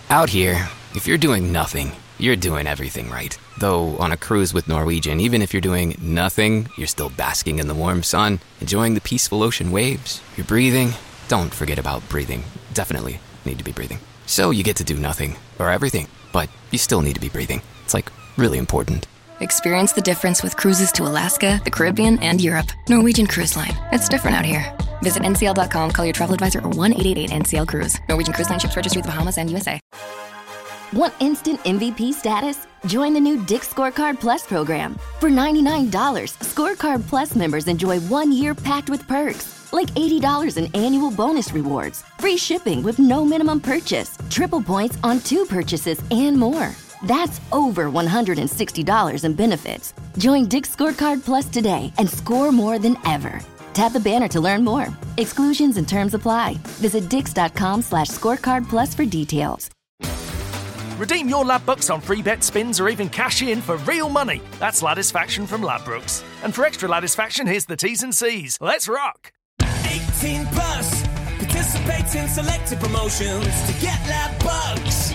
Out here, if you're doing nothing, you're doing everything right. Though on a cruise with Norwegian, even if you're doing nothing, you're still basking in the warm sun, enjoying the peaceful ocean waves. You're breathing. Don't forget about breathing. Definitely need to be breathing. So you get to do nothing, or everything, but you still need to be breathing. It's like really important. Experience the difference with cruises to Alaska, the Caribbean, and Europe. Norwegian Cruise Line. It's different out here. Visit ncl.com, call your travel advisor, or 1-888-NCL-CRUISE. Norwegian Cruise Line ships registry the Bahamas and USA. Want instant MVP status? Join the new Dick's Scorecard Plus program. For $99, Scorecard Plus members enjoy 1 year packed with perks, like $80 in annual bonus rewards, free shipping with no minimum purchase, triple points on 2 purchases, and more. That's over $160 in benefits. Join Dick's Scorecard Plus today and score more than ever. Tap the banner to learn more. Exclusions and terms apply. Visit dix.com/scorecardplus for details. Redeem your Ladbrokes on free bet spins or even cash in for real money. That's Ladisfaction from Ladbrokes. And for extra Ladisfaction, here's the T's and C's. Let's rock! 18 plus. Participate in selected promotions to get Ladbrokes.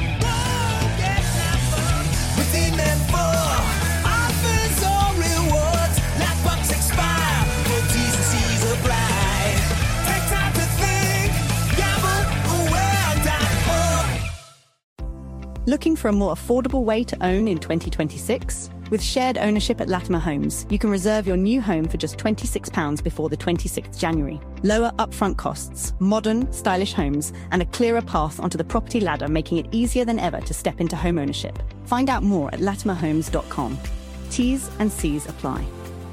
Redeem them for offers or rewards. Ladbrokes expire. Full T's and C's apply. Take time to think. GambleAware.org. Looking for a more affordable way to own in 2026? With shared ownership at Latimer Homes, you can reserve your new home for just £26 before the 26th January. Lower upfront costs, modern, stylish homes, and a clearer path onto the property ladder, making it easier than ever to step into home ownership. Find out more at latimerhomes.com. T's and C's apply.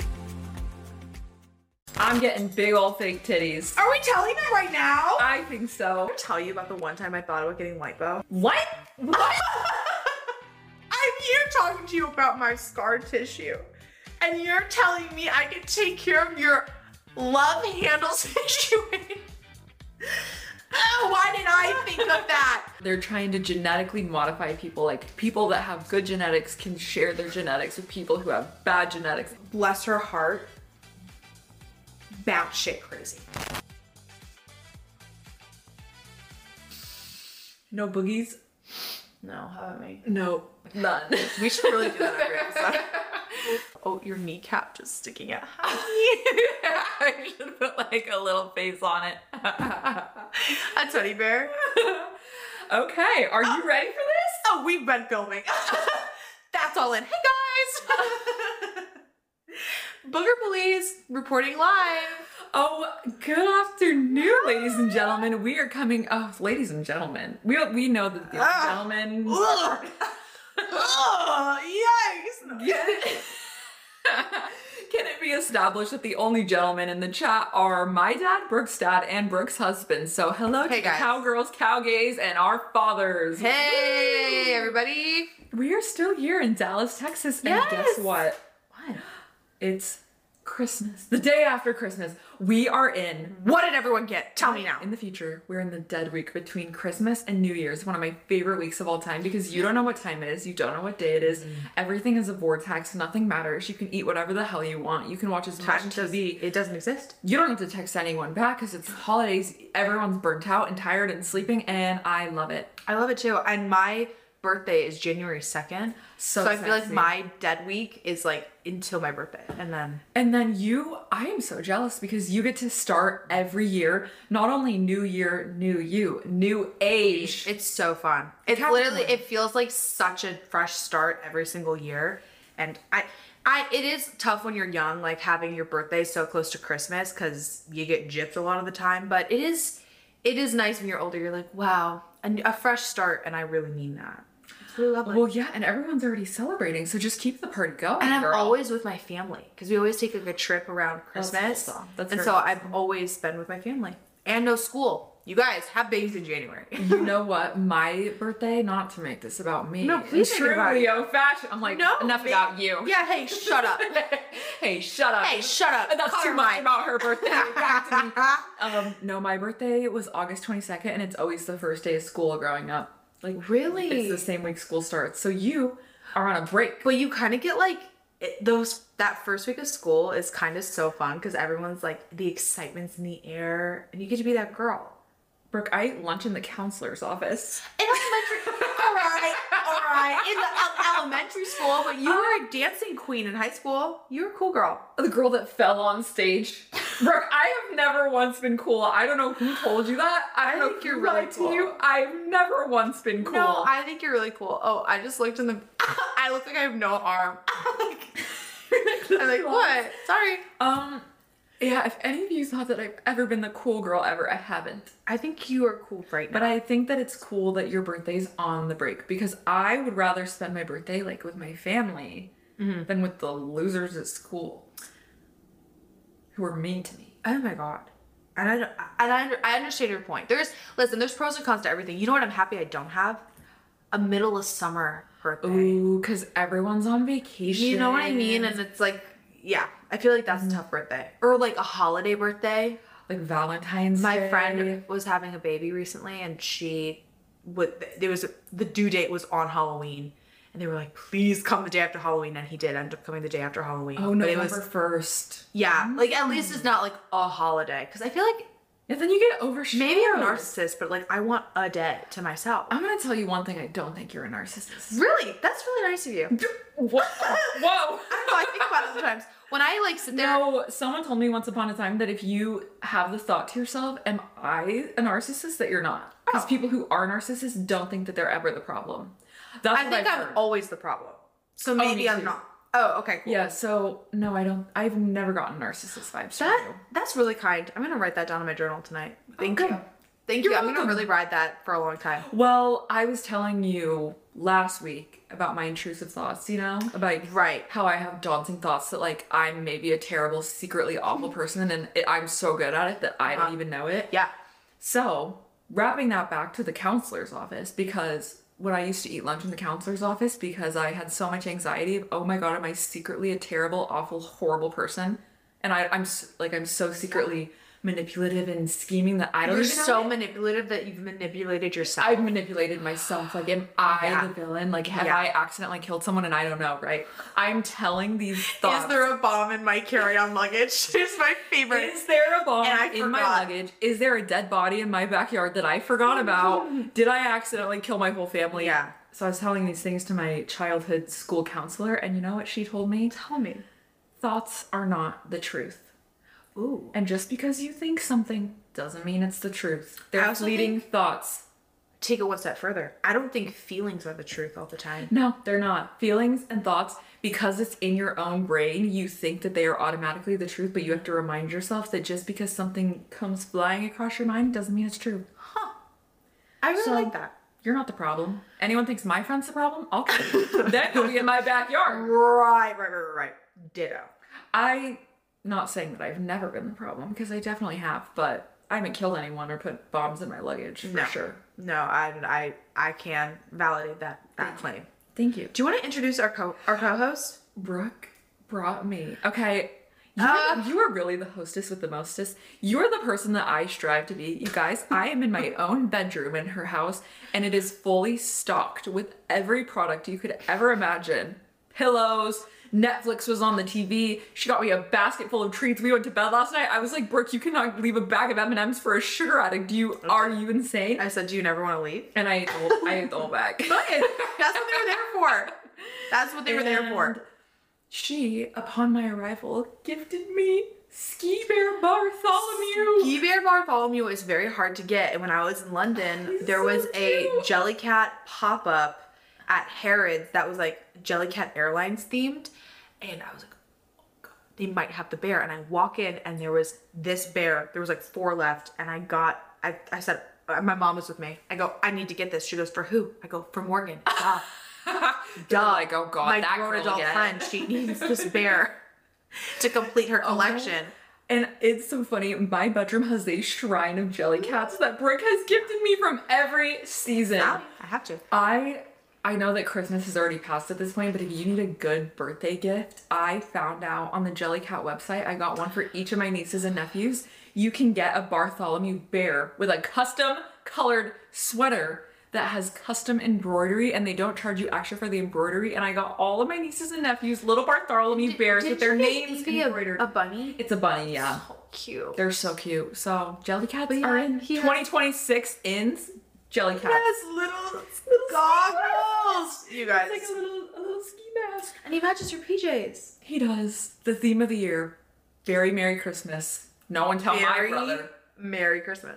I'm getting big old fake titties. Are we telling them right now? I think so. I'll tell you about the one time I thought about getting lipo. What? What? I'm here talking to you about my scar tissue. And you're telling me I can take care of your love handle situation. Why did I think of that? They're trying to genetically modify people. Like, people that have good genetics can share their genetics with people who have bad genetics. Bless her heart. Batshit crazy. No boogies? No, haven't we? No, none. We should really do that every episode. Oh, your kneecap just sticking out. I should put like a little face on it. A teddy bear. Okay, are you ready for this? Oh, we've been filming. That's all in. Hey guys! Booger Police reporting live. Oh, good afternoon, ladies and gentlemen. We are coming. Oh, ladies and gentlemen. We know that the gentlemen. Yikes! Can it be established that the only gentlemen in the chat are my dad, Brooke's dad, and Brooke's husband? So hello to the cowgirls, cowgays, and our fathers. Hey, everybody. We are still here in Dallas, Texas. And guess what? What? It's Christmas. The day after Christmas. We are in. What did everyone get? Tell me now. In the future, we're in the dead week between Christmas and New Year's. One of my favorite weeks of all time because you don't know what time it is. You don't know what day it is. Everything is a vortex. Nothing matters. You can eat whatever the hell you want. You can watch as much TV. It doesn't exist. You don't have to text anyone back because it's holidays. Everyone's burnt out and tired and sleeping, and I love it. I love it too. And my birthday is January 2nd. So I feel like my dead week is like until my birthday. And then I am so jealous because you get to start every year, not only new year, new you, new age. It's so fun. It's literally, it feels like such a fresh start every single year. And it is tough when you're young, like having your birthday so close to Christmas because you get gypped a lot of the time. But it is nice when you're older. You're like, wow, a fresh start. And I really mean that. Really lovely. Well, yeah, and everyone's already celebrating, so just keep the party going. And I'm always with my family because we always take like a trip around Christmas. That's so I've always been with my family and no school. You guys have babies in January. You know what? My birthday, not to make this about me. No, please make it about you. Old-fashioned. I'm like, no, enough about you. Yeah, hey, shut up. Hey, shut up. Hey, shut up. That's too much about her birthday. Back to me. No, my birthday was August 22nd, and it's always the first day of school growing up. Like, really? It's the same week school starts. So you are on a break. But you kind of get like, that first week of school is kind of so fun because everyone's like, the excitement's in the air and you get to be that girl. Brooke, I ate lunch in the counselor's office. In elementary, right. In the elementary school, but you were a dancing queen in high school. You were a cool girl. The girl that fell on stage. Brooke, I have never once been cool. I don't know who told you that. I don't know if you're really cool. You. I've never once been cool. No, I think you're really cool. Oh, I just looked in the... I look like I have no arm. I'm like, what? Sorry. Yeah, if any of you thought that I've ever been the cool girl ever, I haven't. I think you are cool right now. But I think that it's cool that your birthday's on the break, because I would rather spend my birthday like with my family than with the losers at school who are mean to me. Oh my god. And I understand your point. There's pros and cons to everything. You know what I'm happy I don't have? A middle of summer birthday. Ooh, because everyone's on vacation. You know what I mean? And it's like, yeah, I feel like that's a tough birthday. Or like a holiday birthday. Like Valentine's Day. My friend was having a baby recently, and the due date was on Halloween. And they were like, please come the day after Halloween. And he did end up coming the day after Halloween. Oh, November 1st. Yeah. Like, at least it's not like a holiday. Because I feel like... Yeah, then you get overshadowed. Maybe I'm a narcissist, but like, I want a day to myself. I'm going to tell you one thing. I don't think you're a narcissist. Really? That's really nice of you. What? Whoa. I don't know. I think about it sometimes. When I like sit there... No, someone told me once upon a time that if you have the thought to yourself, am I a narcissist? That you're not. Because people who are narcissists don't think that they're ever the problem. I think I'm always the problem. So maybe I'm not. Oh, okay, cool. Yeah, so no, I don't. I've never gotten narcissist vibes from you. That's really kind. I'm going to write that down in my journal tonight. Thank you. Thank You're you. I'm welcome. going to really ride that for a long time. Well, I was telling you last week about my intrusive thoughts, you know? About how I have daunting thoughts that, like, I'm maybe a terrible, secretly awful person, and I'm so good at it that I don't even know it. Yeah. So, wrapping that back to the counselor's office, because when I used to eat lunch in the counselor's office, because I had so much anxiety of, oh my god, am I secretly a terrible, awful, horrible person? And I'm so secretly manipulative and scheming that I don't even know. You're so manipulative that you've manipulated yourself. I've manipulated myself. Like, am I the villain? Like, have I accidentally killed someone and I don't know, right? I'm telling these thoughts. Is there a bomb in my carry-on luggage? It's my favorite. Is there a bomb in my forgot. luggage? Is there a dead body in my backyard that I forgot about? Did I accidentally kill my whole family? Yeah. So I was telling these things to my childhood school counselor, and you know what she told me? Tell me. Thoughts are not the truth. Ooh. And just because you think something doesn't mean it's the truth. They're fleeting thoughts. Take it one step further. I don't think feelings are the truth all the time. No, they're not. Feelings and thoughts, because it's in your own brain, you think that they are automatically the truth, but you have to remind yourself that just because something comes flying across your mind doesn't mean it's true. Huh. I really like that. You're not the problem. Anyone thinks my friend's the problem? I'll kill them. Then you'll be in my backyard. Right. Ditto. Not saying that I've never been the problem, because I definitely have, but I haven't killed anyone or put bombs in my luggage, for sure. No, I can validate that claim. Thank you. Do you want to introduce our co-host? Brooke brought me. Okay, you are really the hostess with the mostest. You're the person that I strive to be. You guys, I am in my own bedroom in her house, and it is fully stocked with every product you could ever imagine. Pillows, Netflix was on the TV. She got me a basket full of treats. We went to bed last night. I was like, Brooke, you cannot leave a bag of M&Ms for a sugar addict. Are you insane? I said, do you never want to leave? And I ate the whole bag. Good. That's what they were there for. That's what they were there for. She, upon my arrival, gifted me Ski Bear Bartholomew. Ski Bear Bartholomew is very hard to get. And when I was in London, there was a Jellycat pop-up at Harrods that was like Jellycat Airlines themed, and I was like, oh god, they might have the bear. And I walk in, and there was this bear. There was like 4 left, and I said, my mom was with me. I go, I need to get this. She goes, for who? I go, for Morgan. Duh. Like, oh god, my that grown girl adult again. friend. She needs this bear to complete her collection. And it's so funny, my bedroom has a shrine of Jellycats that Brooke has gifted me from every season. Now, I have to. I know that Christmas has already passed at this point, but if you need a good birthday gift, I found out on the Jellycat website, I got one for each of my nieces and nephews. You can get a Bartholomew bear with a custom colored sweater that has custom embroidery, and they don't charge you extra for the embroidery. And I got all of my nieces and nephews little Bartholomew bears with their names embroidered. A bunny? It's a bunny, yeah. So cute. They're so cute. So Jellycats are in 2026 in Jellycats. Yes, little goggles. almost, you guys. It's like a little ski mask. And he matches your PJs. He does. The theme of the year. Very Merry Christmas. No one tell my brother. Merry Christmas.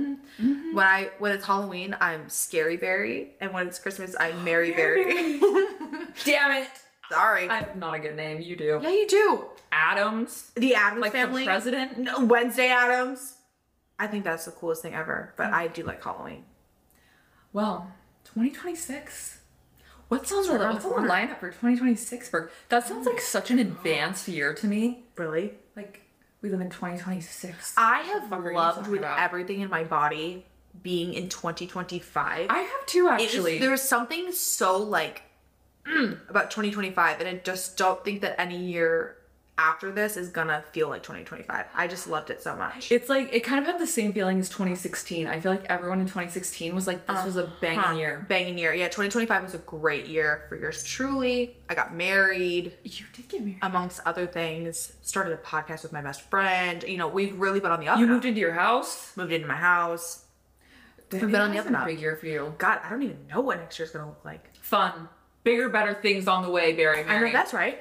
When it's Halloween, I'm Scary Berry, and when it's Christmas, I'm Mary Berry. Damn it. Sorry. I have not a good name. You do. Yeah, you do. Adams. The Addams Like family. the president. No, Wednesday Addams. I think that's the coolest thing ever, but I do like Halloween. Well, 2026. What's on the lineup for 2026? That sounds like such an advanced year to me. Really? Like, we live in 2026. I have loved talking with about? everything in my body being in 2025. I have too, actually. There's something so like about 2025, and I just don't think that any year after this is gonna feel like 2025. I just loved it so much. It's like, it kind of had the same feeling as 2016. I feel like everyone in 2016 was like, this was a banging year. Banging year. Yeah, 2025 was a great year for yours truly. I got married. You did get married. Amongst other things. Started a podcast with my best friend. You know, we've really been on the up. You moved into your house? Moved into my house. We've been on the up and up. Big year for you. God, I don't even know what next year's gonna look like. Fun. Bigger, better things on the way, Barry. I know that's right.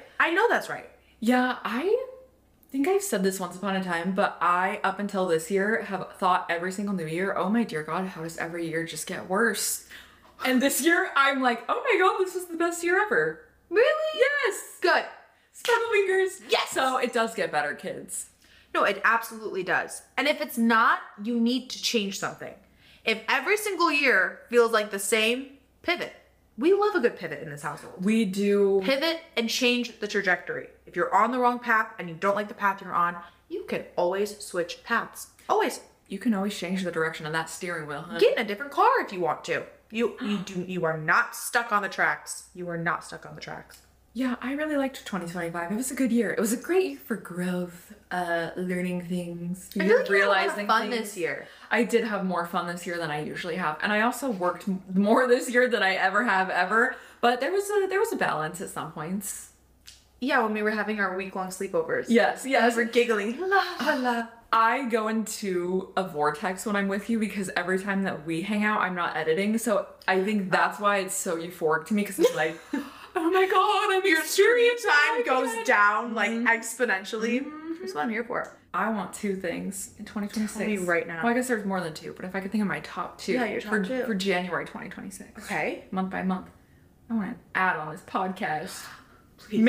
Yeah, I think I've said this once upon a time, but I, up until this year, have thought every single new year, oh my dear God, how does every year just get worse? And this year, I'm like, oh my God, this is the best year ever. Really? Yes. Good. Sparkle fingers. Yes. So it does get better, kids. No, it absolutely does. And if it's not, you need to change something. If every single year feels like the same, pivot. We love a good pivot in this household. We do. Pivot and change the trajectory. If you're on the wrong path and you don't like the path you're on, you can always switch paths. Always. You can always change the direction of that steering wheel, huh? Get in a different car if you want to. You are not stuck on the tracks. You are not stuck on the tracks. Yeah, I really liked 2025. It was a good year. It was a great year for growth, learning things, I feel like you had a lot of realizing fun things. this year. I did have more fun this year than I usually have, and I also worked more this year than I ever have ever. But there was a balance at some points. Yeah, when we were having our week-long sleepovers. Yes. We're giggling. La, la. I go into a vortex when I'm with you because every time that we hang out, I'm not editing. So I think that's why it's so euphoric to me, because it's like, oh my God, I'm Your screen time goes down like exponentially. That's what I'm here for. I want two things in 2026. Tell me right now. Well, I guess there's more than two, but if I could think of my top two. Yeah, your top for, two. For January 2026. Okay. Month by month. I want an ad on this podcast. Please.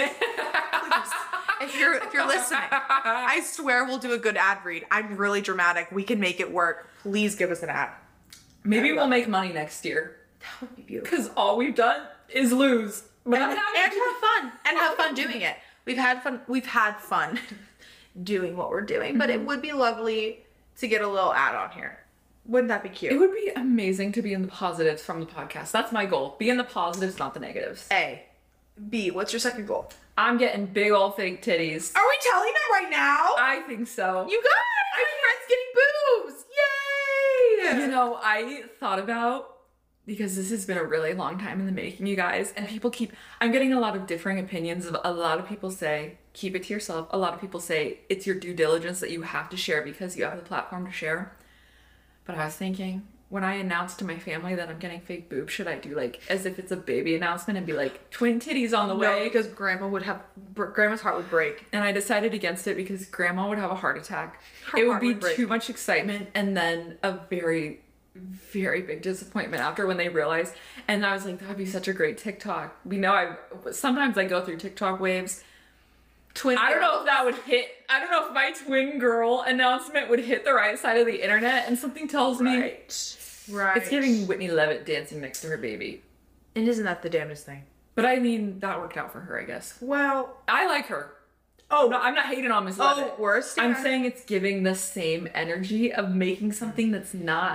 If you're listening, I swear we'll do a good ad read. I'm really dramatic. We can make it work. Please give us an ad. Maybe we'll make money next year. That would be beautiful. Because all we've done is lose. But And have fun. And have fun doing it. We've had fun doing what we're doing, but it would be lovely to get a little ad on here. Wouldn't that be cute? It would be amazing to be in the positives from the podcast. That's my goal. Be in the positives, not the negatives. A. B. What's your second goal? I'm getting big old fake titties. Are we telling them right now? I think so. You guys! My friend's getting boobs! Yay! You know, I thought about, because this has been a really long time in the making, you guys, and I'm getting a lot of differing opinions. A lot of people say, keep it to yourself. A lot of people say, it's your due diligence that you have to share because you have the platform to share. But I was thinking, when I announced to my family that I'm getting fake boobs, should I do like, as if it's a baby announcement and be like, twin titties on the way? No, because Grandma's heart would break. And I decided against it because Grandma would have a heart attack. It would be too much excitement and then a very, very big disappointment after when they realized. And I was like, that would be such a great TikTok. Sometimes I go through TikTok waves. I don't know if that would hit. I don't know if my twin girl announcement would hit the right side of the internet. And something tells me, right, it's giving Whitney Levitt dancing next to her baby. And isn't that the damnedest thing? But I mean, that worked out for her, I guess. Well, I like her. Oh no, I'm not hating on Miss Levitt. Worst. I'm saying it's giving the same energy of making something that's not.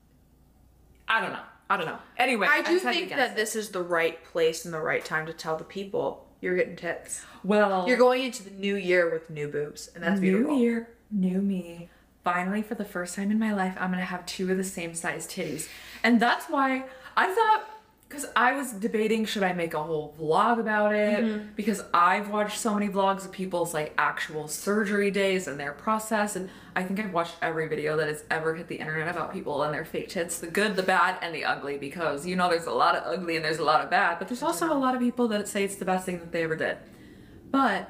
I don't know. Anyway, I do think that this is the right place and the right time to tell the people you're getting tits. Well, you're going into the new year with new boobs, and that's beautiful. New year, new me. Finally, for the first time in my life, I'm gonna have two of the same size titties, and that's why I thought, because I was debating, should I make a whole vlog about it? Because I've watched so many vlogs of people's like actual surgery days and their process, and I think I've watched every video that has ever hit the internet about people and their fake tits, the good, the bad, and the ugly, because there's a lot of ugly and there's a lot of bad, but there's also a lot of people that say it's the best thing that they ever did. But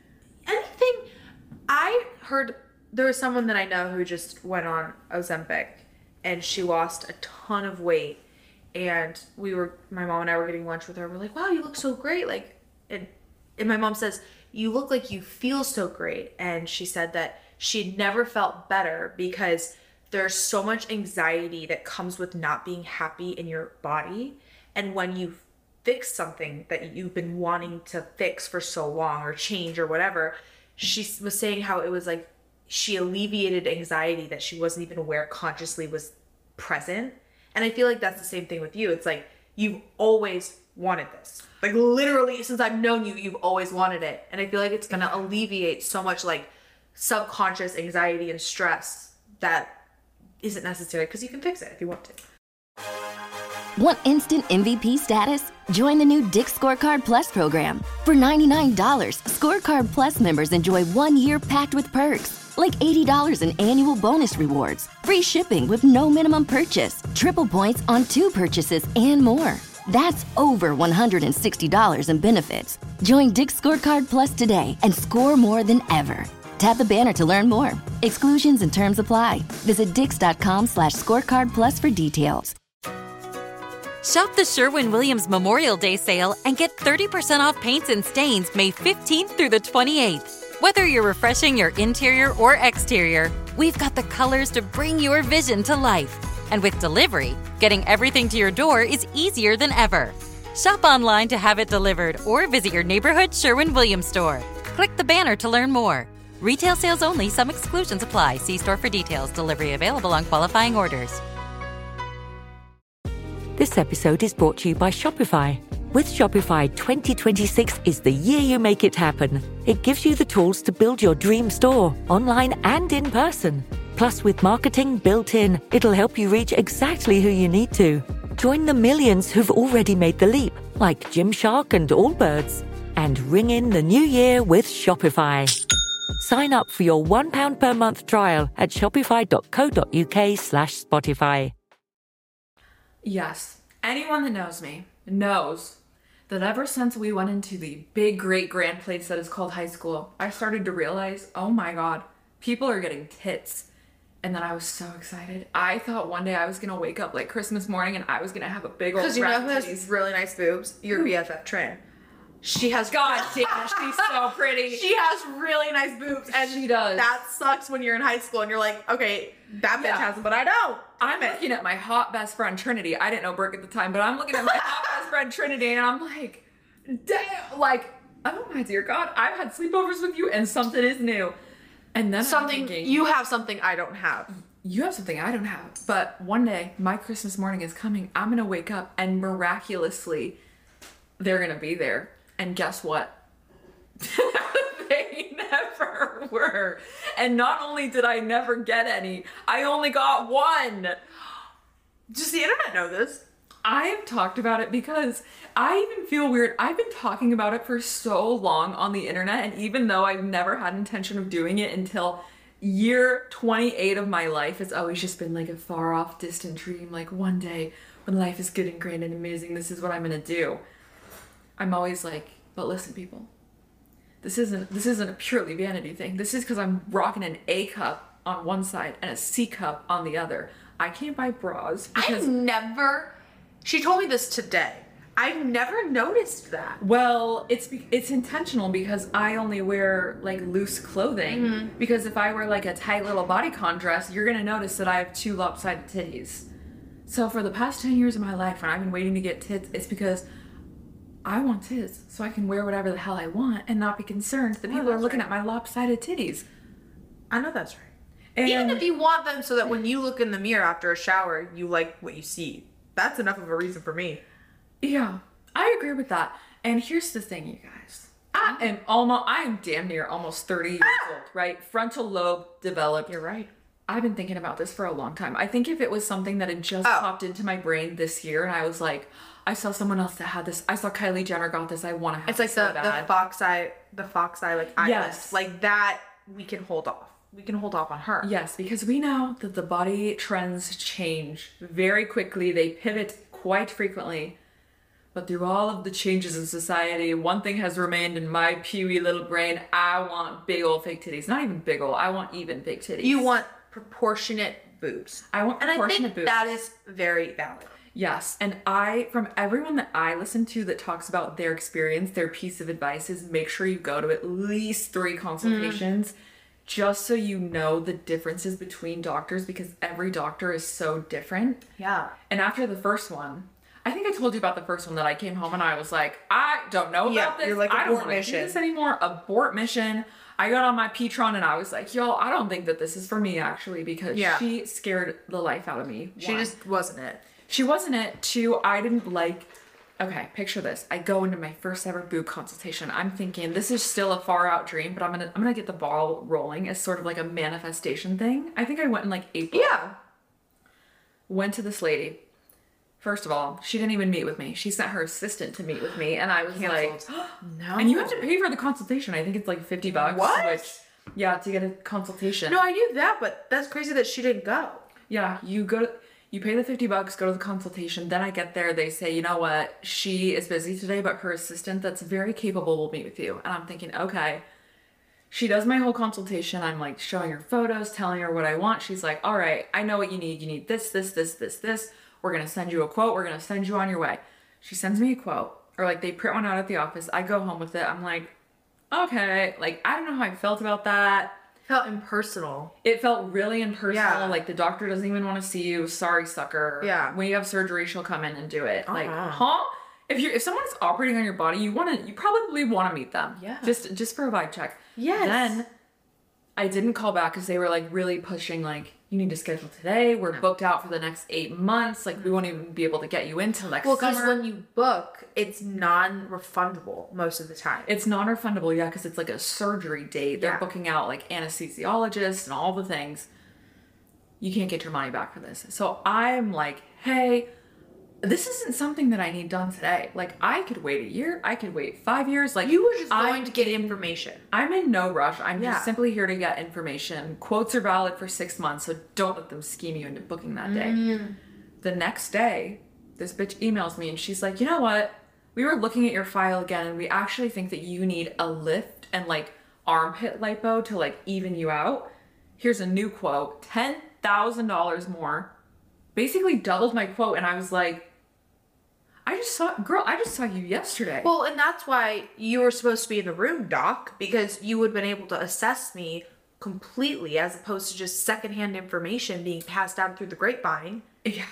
I heard there was someone that I know who just went on Ozempic and she lost a ton of weight, and my mom and I were getting lunch with her. We're like, wow, you look so great. Like, and my mom says, you look like you feel so great. And she said that she'd never felt better because there's so much anxiety that comes with not being happy in your body. And when you fix something that you've been wanting to fix for so long, or change or whatever, she was saying how it was like she alleviated anxiety that she wasn't even aware consciously was present. And I feel like that's the same thing with you. It's like, you've always wanted this. Like, literally, since I've known you, you've always wanted it. And I feel like it's going to alleviate so much, like, subconscious anxiety and stress that isn't necessary, because you can fix it if you want to. Want instant MVP status? Join the new Dick's Scorecard Plus program. For $99, Scorecard Plus members enjoy 1 year packed with perks, like $80 in annual bonus rewards, free shipping with no minimum purchase, triple points on 2 purchases, and more. That's over $160 in benefits. Join Dick's Scorecard Plus today and score more than ever. Tap the banner to learn more. Exclusions and terms apply. Visit dix.com/scorecard plus for details. Shop the Sherwin-Williams Memorial Day sale and get 30% off paints and stains May 15th through the 28th. Whether you're refreshing your interior or exterior, we've got the colors to bring your vision to life. And with delivery, getting everything to your door is easier than ever. Shop online to have it delivered or visit your neighborhood Sherwin-Williams store. Click the banner to learn more. Retail sales only. Some exclusions apply. See store for details. Delivery available on qualifying orders. This episode is brought to you by Shopify. With Shopify, 2026 is the year you make it happen. It gives you the tools to build your dream store, online and in person. Plus, with marketing built in, it'll help you reach exactly who you need to. Join the millions who've already made the leap, like Gymshark and Allbirds. And ring in the new year with Shopify. Sign up for your £1 per month trial at shopify.co.uk/Spotify. yes, anyone that knows me knows that ever since we went into the big, great, grand place that is called high school, I started to realize, oh my God, people are getting tits. And then I was so excited. I thought one day I was going to wake up like Christmas morning and I was going to have a big old Because you know who has really nice boobs? Your BFF, Trin. She has... God damn it, she's so pretty. She has really nice boobs. And she does. That sucks when you're in high school and you're like, okay, that bitch has them, but I don't. I'm looking at my hot best friend Trinity. I didn't know Brooke at the time, but I'm looking at my hot best friend Trinity and I'm like, damn, like, oh my dear God, I've had sleepovers with you and something is new. And then you have something I don't have. You have something I don't have. But one day, my Christmas morning is coming. I'm going to wake up and miraculously, they're going to be there. And guess what? They never were. And not only did I never get any, I only got one. Does the internet know this? I have talked about it because I even feel weird. I've been talking about it for so long on the internet, and even though I've never had intention of doing it until year 28 of my life, it's always just been like a far off distant dream. Like one day when life is good and grand and amazing, this is what I'm gonna do. I'm always like, but listen people, this isn't a purely vanity thing. This is because I'm rocking an A cup on one side and a C cup on the other. I can't buy bras because she told me this today. I've never noticed that. Well, it's intentional because I only wear like loose clothing. Mm-hmm. Because if I wear like a tight little bodycon dress, you're gonna notice that I have 2 lopsided titties. So for the past 10 years of my life, when I've been waiting to get tits, it's because I want tits so I can wear whatever the hell I want and not be concerned that people are looking at my lopsided titties. I know that's right. And even if you want them so that when you look in the mirror after a shower, you like what you see. That's enough of a reason for me. Yeah, I agree with that. And here's the thing, you guys. I am damn near almost 30 years old, right? Frontal lobe developed. You're right. I've been thinking about this for a long time. I think if it was something that had just popped into my brain this year and I was like, I saw someone else that had this. I saw Kylie Jenner got this. I want to have it's like so the bad. fox eye like eyeless. Yes. Like that we can hold off. We can hold off on her. Yes, because we know that the body trends change very quickly. They pivot quite frequently. But through all of the changes in society, one thing has remained in my peewee little brain. I want big old fake titties. Not even big old. I want even big titties. You want proportionate boobs. I want proportionate boobs. And I think that is very valid. Yes, and from everyone that I listen to that talks about their experience, their piece of advice is make sure you go to at least 3 consultations just so you know the differences between doctors because every doctor is so different. Yeah. And after the first one, I think I told you about the first one that I came home and I was like, I don't know about this. You're like, I don't abort want to mission. do this anymore. Abort mission. I got on my Petron and I was like, y'all, I don't think that this is for me actually because she scared the life out of me. She just wasn't it. She wasn't it. 2, I didn't like... Okay, picture this. I go into my first ever boob consultation. I'm thinking this is still a far out dream, but I'm gonna get the ball rolling as sort of like a manifestation thing. I think I went in like April. Yeah. Went to this lady. First of all, she didn't even meet with me. She sent her assistant to meet with me, and I was like, no. And you have to pay for the consultation. I think it's like $50. What? Which, yeah, to get a consultation. No, I knew that, but that's crazy that she didn't go. Yeah, you pay the $50, go to the consultation. Then I get there, they say, you know what? She is busy today, but her assistant that's very capable will meet with you. And I'm thinking, okay. She does my whole consultation. I'm like showing her photos, telling her what I want. She's like, all right, I know what you need. You need this, this, this, this, this. We're going to send you a quote. We're going to send you on your way. She sends me a quote. Or like they print one out at the office. I go home with it. I'm like, okay. Like, I don't know how I felt about that. Felt impersonal. It felt really impersonal. Yeah. Like the doctor doesn't even want to see you. Sorry, sucker. Yeah. When you have surgery, she'll come in and do it. Like, huh? If someone's operating on your body, you probably want to meet them. Yeah. Just for a vibe check. Yes. Then I didn't call back because they were like really pushing like, you need to schedule today. We're booked out for the next 8 months. Like we won't even be able to get you into next summer. Well, because when you book, it's non-refundable most of the time. It's non-refundable, yeah, because it's like a surgery date. They're booking out like anesthesiologists and all the things. You can't get your money back for this. So I'm like, hey, this isn't something that I need done today. Like I could wait a year. I could wait 5 years. Like you were just going to get information. I'm in no rush. I'm just simply here to get information. Quotes are valid for 6 months, so don't let them scheme you into booking that day. The next day, this bitch emails me and she's like, you know what? We were looking at your file again and we actually think that you need a lift and like armpit lipo to like even you out. Here's a new quote, $10,000 more. Basically doubled my quote and I was like, I just saw you yesterday. Well, and that's why you were supposed to be in the room, doc, because you would have been able to assess me completely as opposed to just secondhand information being passed down through the grapevine. Yeah.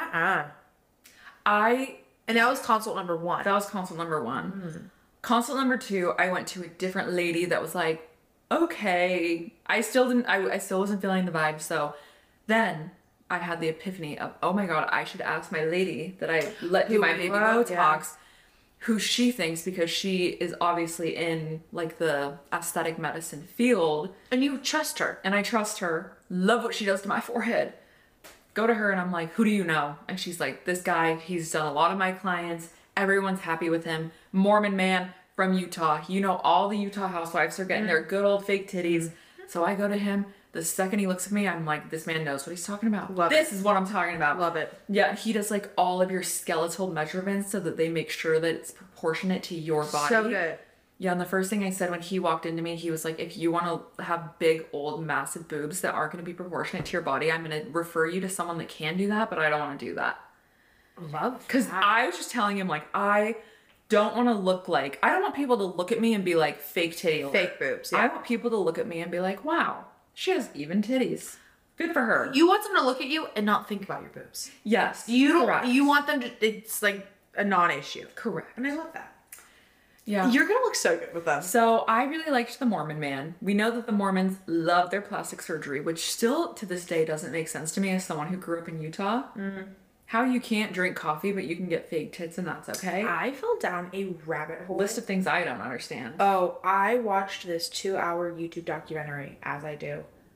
And that was consult number 1. That was consult number 1. Consult number 2, I went to a different lady that was like, okay. I still wasn't feeling the vibe. So then I had the epiphany of, oh my God, I should ask my lady that I let do my baby Botox, who she thinks, because she is obviously in like the aesthetic medicine field. And you trust her. And I trust her. Love what she does to my forehead. Go to her and I'm like, who do you know? And she's like, this guy, he's done a lot of my clients. Everyone's happy with him. Mormon man from Utah. You know, all the Utah housewives are getting their good old fake titties. So I go to him. The second he looks at me, I'm like, this man knows what he's talking about. This is what I'm talking about. Love it. Yeah, he does like all of your skeletal measurements so that they make sure that it's proportionate to your body. So good. Yeah, and the first thing I said when he walked into me, he was like, if you want to have big, old, massive boobs that aren't going to be proportionate to your body, I'm going to refer you to someone that can do that, but I don't want to do that. Love. Because I was just telling him, like, I don't want to look like, I don't want people to look at me and be like, fake titty alert. Fake boobs, yeah. I want people to look at me and be like, wow, she has even titties. Good for her. You want them to look at you and not think about your boobs. Yes. Correct. You want them to, it's like a non-issue. Correct. And I love that. Yeah. You're going to look so good with them. So I really liked the Mormon man. We know that the Mormons love their plastic surgery, which still to this day doesn't make sense to me as someone who grew up in Utah. How you can't drink coffee, but you can get fake tits and that's okay. I fell down a rabbit hole. List of things I don't understand. Oh, I watched this 2-hour YouTube documentary, as I do,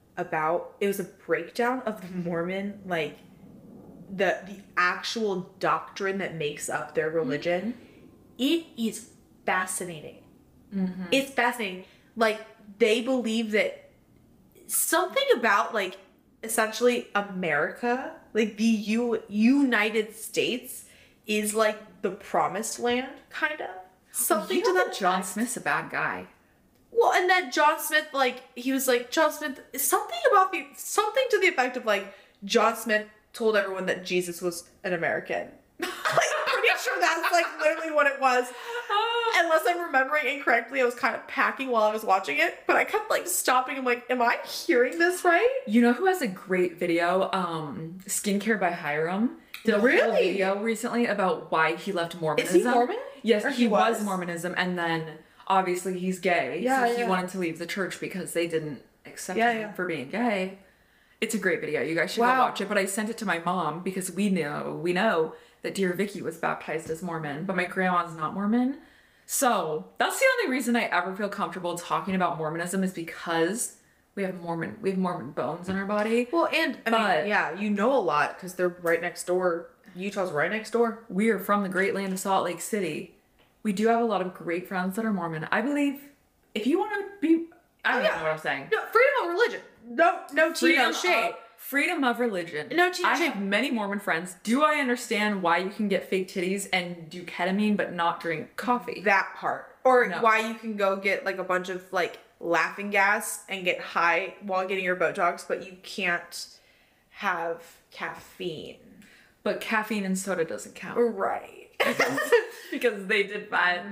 about, it was a breakdown of the Mormon, like the actual doctrine that makes up their religion. It is fascinating. It's fascinating. Like, they believe that something about, like, essentially America, like the United States, is like the promised land, kind of. Something to that. John Smith's a bad guy. Well, and that John Smith, like, he was like, John Smith, something to the effect of, like, John Smith told everyone that Jesus was an American. Like, I'm pretty sure that's, like, literally what it was. Unless I'm remembering incorrectly, I was kind of packing while I was watching it, but I kept, like, stopping. I'm like, am I hearing this right? You know who has a great video? Skincare by Hiram. Did a whole video recently about why he left Mormonism. Is he Mormon? Yes, he was Mormonism, and then obviously he's gay, so he wanted to leave the church because they didn't accept him for being gay. It's a great video. You guys should go watch it. But I sent it to my mom because we know that dear Vicky was baptized as Mormon, but my grandma's not Mormon. So that's the only reason I ever feel comfortable talking about Mormonism, is because we have Mormon bones in our body. Well, and I mean, you know a lot because they're right next door. Utah's right next door. We are from the great land of Salt Lake City. We do have a lot of great friends that are Mormon. I believe if you want to be, I don't know what I'm saying. No, freedom of religion. No tea, no shade. Freedom of religion. No tea, no shade. I have many Mormon friends. Do I understand why you can get fake titties and do ketamine but not drink coffee? That part. Or why you can go get like a bunch of like laughing gas and get high while getting your Botox, but you can't have caffeine. But caffeine and soda doesn't count. Right. Because they did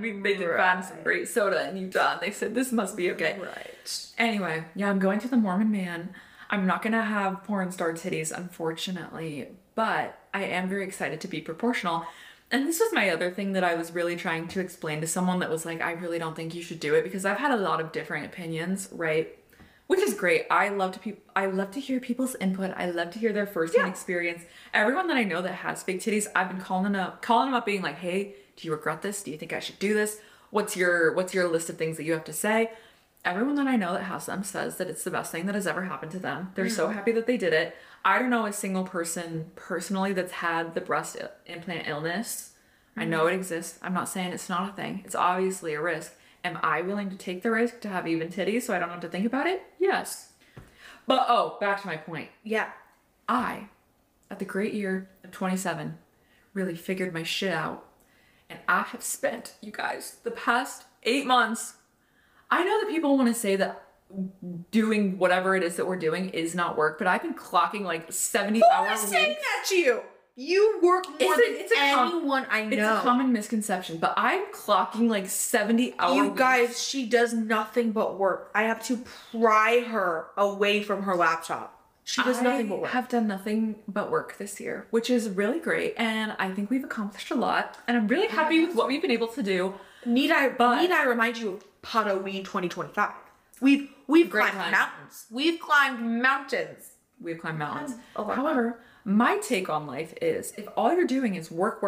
find some great soda in Utah, and they said this must be okay. Right. Anyway, I'm going to the Mormon man. I'm not gonna have porn star titties, unfortunately, but I am very excited to be proportional. And this was my other thing that I was really trying to explain to someone that was like, I really don't think you should do it, because I've had a lot of different opinions, right? Which is great. I love to hear people's input. I love to hear their first-hand experience. Everyone that I know that has fake titties, I've been calling them up being like, hey, do you regret this? Do you think I should do this? What's your list of things that you have to say? Everyone that I know that has them says that it's the best thing that has ever happened to them. They're so happy that they did it. I don't know a single person personally that's had the breast implant illness. I know it exists. I'm not saying it's not a thing. It's obviously a risk. Am I willing to take the risk to have even titties so I don't have to think about it? Yes. But, back to my point. Yeah. I, at the great year of 27, really figured my shit out. And I have spent, you guys, the past 8 months. I know that people want to say that doing whatever it is that we're doing is not work, but I've been clocking like 70 hours a week. Who is saying that to you? You work more than anyone I know. It's a common misconception, but I'm clocking like 70-hour You weeks. guys, she does nothing but work. I have to pry her away from her laptop. She does nothing but work. I have done nothing but work this year, which is really great, and I think we've accomplished a lot, and I'm really happy with what we've been able to do. Need I remind you of Halloween 2025? We've climbed mountains. We've climbed mountains. We've climbed mountains. However, my take on life is, if all you're doing is work,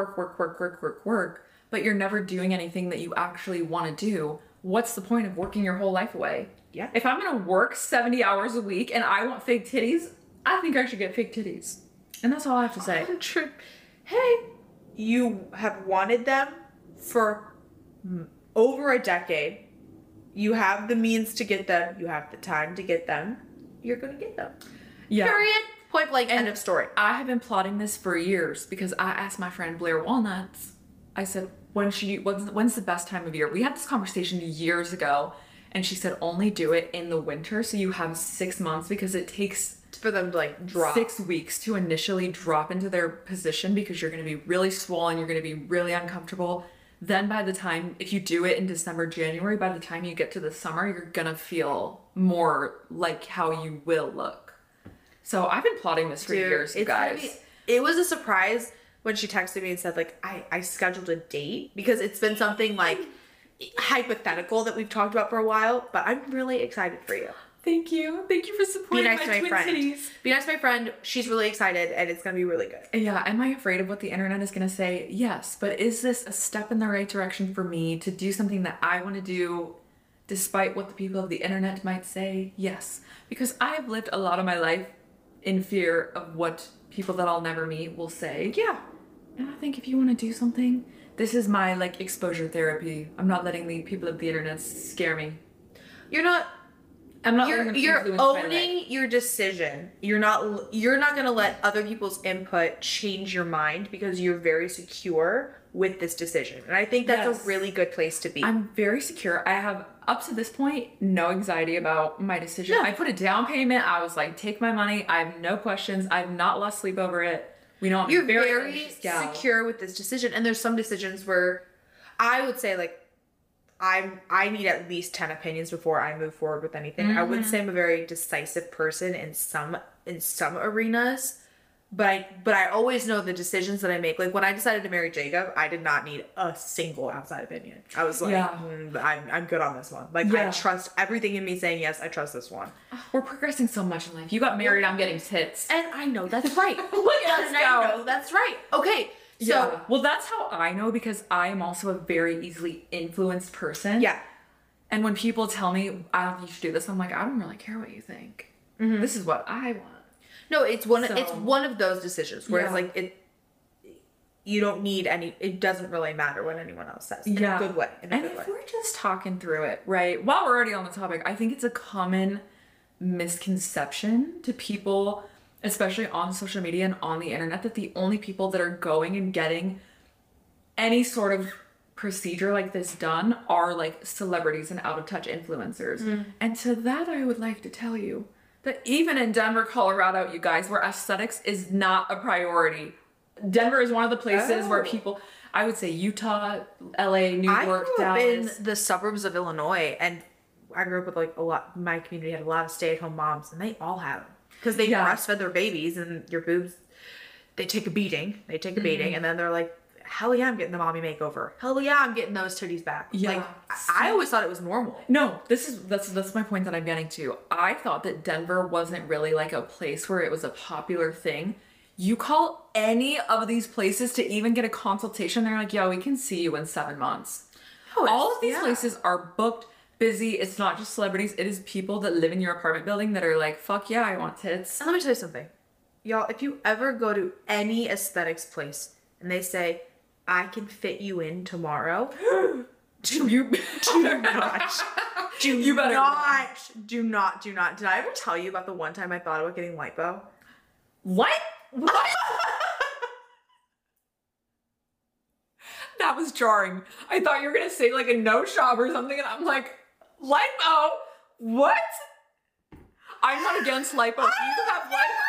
but you're never doing anything that you actually want to do, what's the point of working your whole life away? Yeah. If I'm going to work 70 hours a week and I want fake titties, I think I should get fake titties. And that's all I have to say. True. Hey, you have wanted them for over a decade. You have the means to get them. You have the time to get them. You're going to get them. Yeah. Period. Point blank, end of story. I have been plotting this for years because I asked my friend Blair Walnuts, I said, when's the best time of year? We had this conversation years ago, and she said, only do it in the winter so you have 6 months, because it takes for them to like drop 6 weeks to initially drop into their position, because you're going to be really swollen, you're going to be really uncomfortable. Then by the time, if you do it in December, January, by the time you get to the summer, you're going to feel more like how you will look. So I've been plotting this for years, you guys. It was a surprise when she texted me and said, like, I scheduled a date, because it's been something like hypothetical that we've talked about for a while, but I'm really excited for you. Thank you. Thank you for supporting my twin titties. Be nice to my friend. She's really excited, and it's going to be really good. Yeah. Am I afraid of what the internet is going to say? Yes. But is this a step in the right direction for me to do something that I want to do despite what the people of the internet might say, yes. Because I have lived a lot of my life in fear of what people that I'll never meet will say. Yeah. And I think if you want to do something, this is my, like, exposure therapy. I'm not letting the people of the internet scare me. You're not... I'm not You're owning your decision. You're not gonna let other people's input change your mind because you're very secure with this decision. And I think that's a really good place to be. I'm very secure. I have, up to this point, no anxiety about my decision. I put a down payment. I was like, take my money. I have no questions. I've not lost sleep over it. You're very secure with this decision. And there's some decisions where I would say, like, I need at least 10 opinions before I move forward with anything. I wouldn't say I'm a very decisive person in some arenas, but I always know the decisions that I make. Like when I decided to marry Jacob, I did not need a single outside opinion. I was like, I'm good on this one. Like I trust everything in me saying yes. I trust this one. We're progressing so much in life. You got married. I'm getting tits, and I know that's right. Look at us go. I know that's right. Okay. So, well, that's how I know because I am also a very easily influenced person. Yeah. And when people tell me, I don't think you should do this, I'm like, I don't really care what you think. This is what I want. No, it's one of those decisions where it's like you don't need any. It doesn't really matter what anyone else says in a good way. We're just talking through it, right? While we're already on the topic, I think it's a common misconception to people, especially on social media and on the internet, that the only people that are going and getting any sort of procedure like this done are like celebrities and out of touch influencers. And to that, I would like to tell you that even in Denver, Colorado, you guys, where aesthetics is not a priority, Denver is one of the places where people, I would say Utah, LA, New York, Dallas. I grew up in the suburbs of Illinois, and I grew up with like my community had a lot of stay-at-home moms, and they all have them. Because they breastfed their babies, and your boobs, they take a beating. And then they're like, hell yeah, I'm getting the mommy makeover. Hell yeah, I'm getting those titties back. Yeah. Like, I always thought it was normal. No, that's my point that I'm getting to. I thought that Denver wasn't really like a place where it was a popular thing. You call any of these places to even get a consultation, they're like, yo, we can see you in 7 months. All of these places are booked, busy. It's not just celebrities. It is people that live in your apartment building that are like, fuck yeah, I want tits. And let me tell you something. Y'all, if you ever go to any aesthetics place and they say, I can fit you in tomorrow, do not. Did I ever tell you about the one time I thought about getting lipo? What? That was jarring. I thought you were going to say like a no shop or something, and I'm like, lipo? What? I'm not against lipo. You have lipo?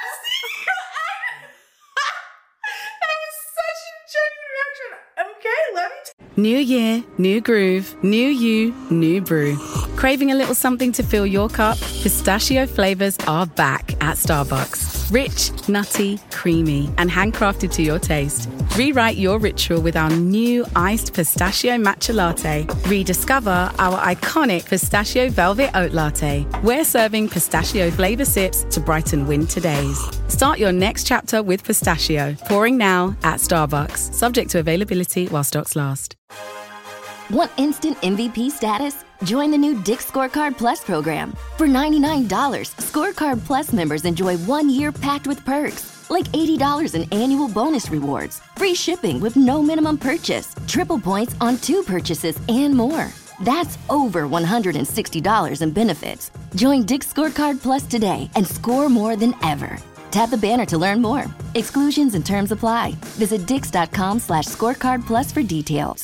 That was such a genuine reaction. Okay, let me New year, new groove, new you, new brew. Craving a little something to fill your cup? Pistachio flavors are back at Starbucks. Rich, nutty, creamy, and handcrafted to your taste. Rewrite your ritual with our new iced pistachio matcha latte. Rediscover our iconic pistachio velvet oat latte. We're serving pistachio flavor sips to brighten winter days. Start your next chapter with pistachio. Pouring now at Starbucks. Subject to availability while stocks last. Want instant MVP status? Join the new Dick's Scorecard Plus program. For $99, Scorecard Plus members enjoy 1 year packed with perks, like $80 in annual bonus rewards, free shipping with no minimum purchase, triple points on 2 purchases, and more. That's over $160 in benefits. Join Dick's Scorecard Plus today and score more than ever. Tap the banner to learn more. Exclusions and terms apply. Visit dix.com/scorecard plus for details.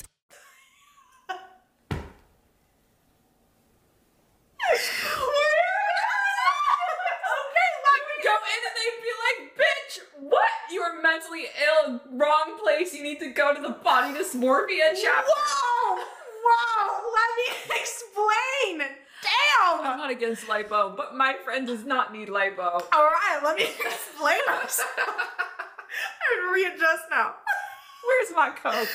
Mentally ill, wrong place. You need to go to the body dysmorphia chapter. Whoa, let me explain. Damn. I'm not against lipo, but my friend does not need lipo. All right, let me explain myself. I'm gonna readjust now. Where's my Coke?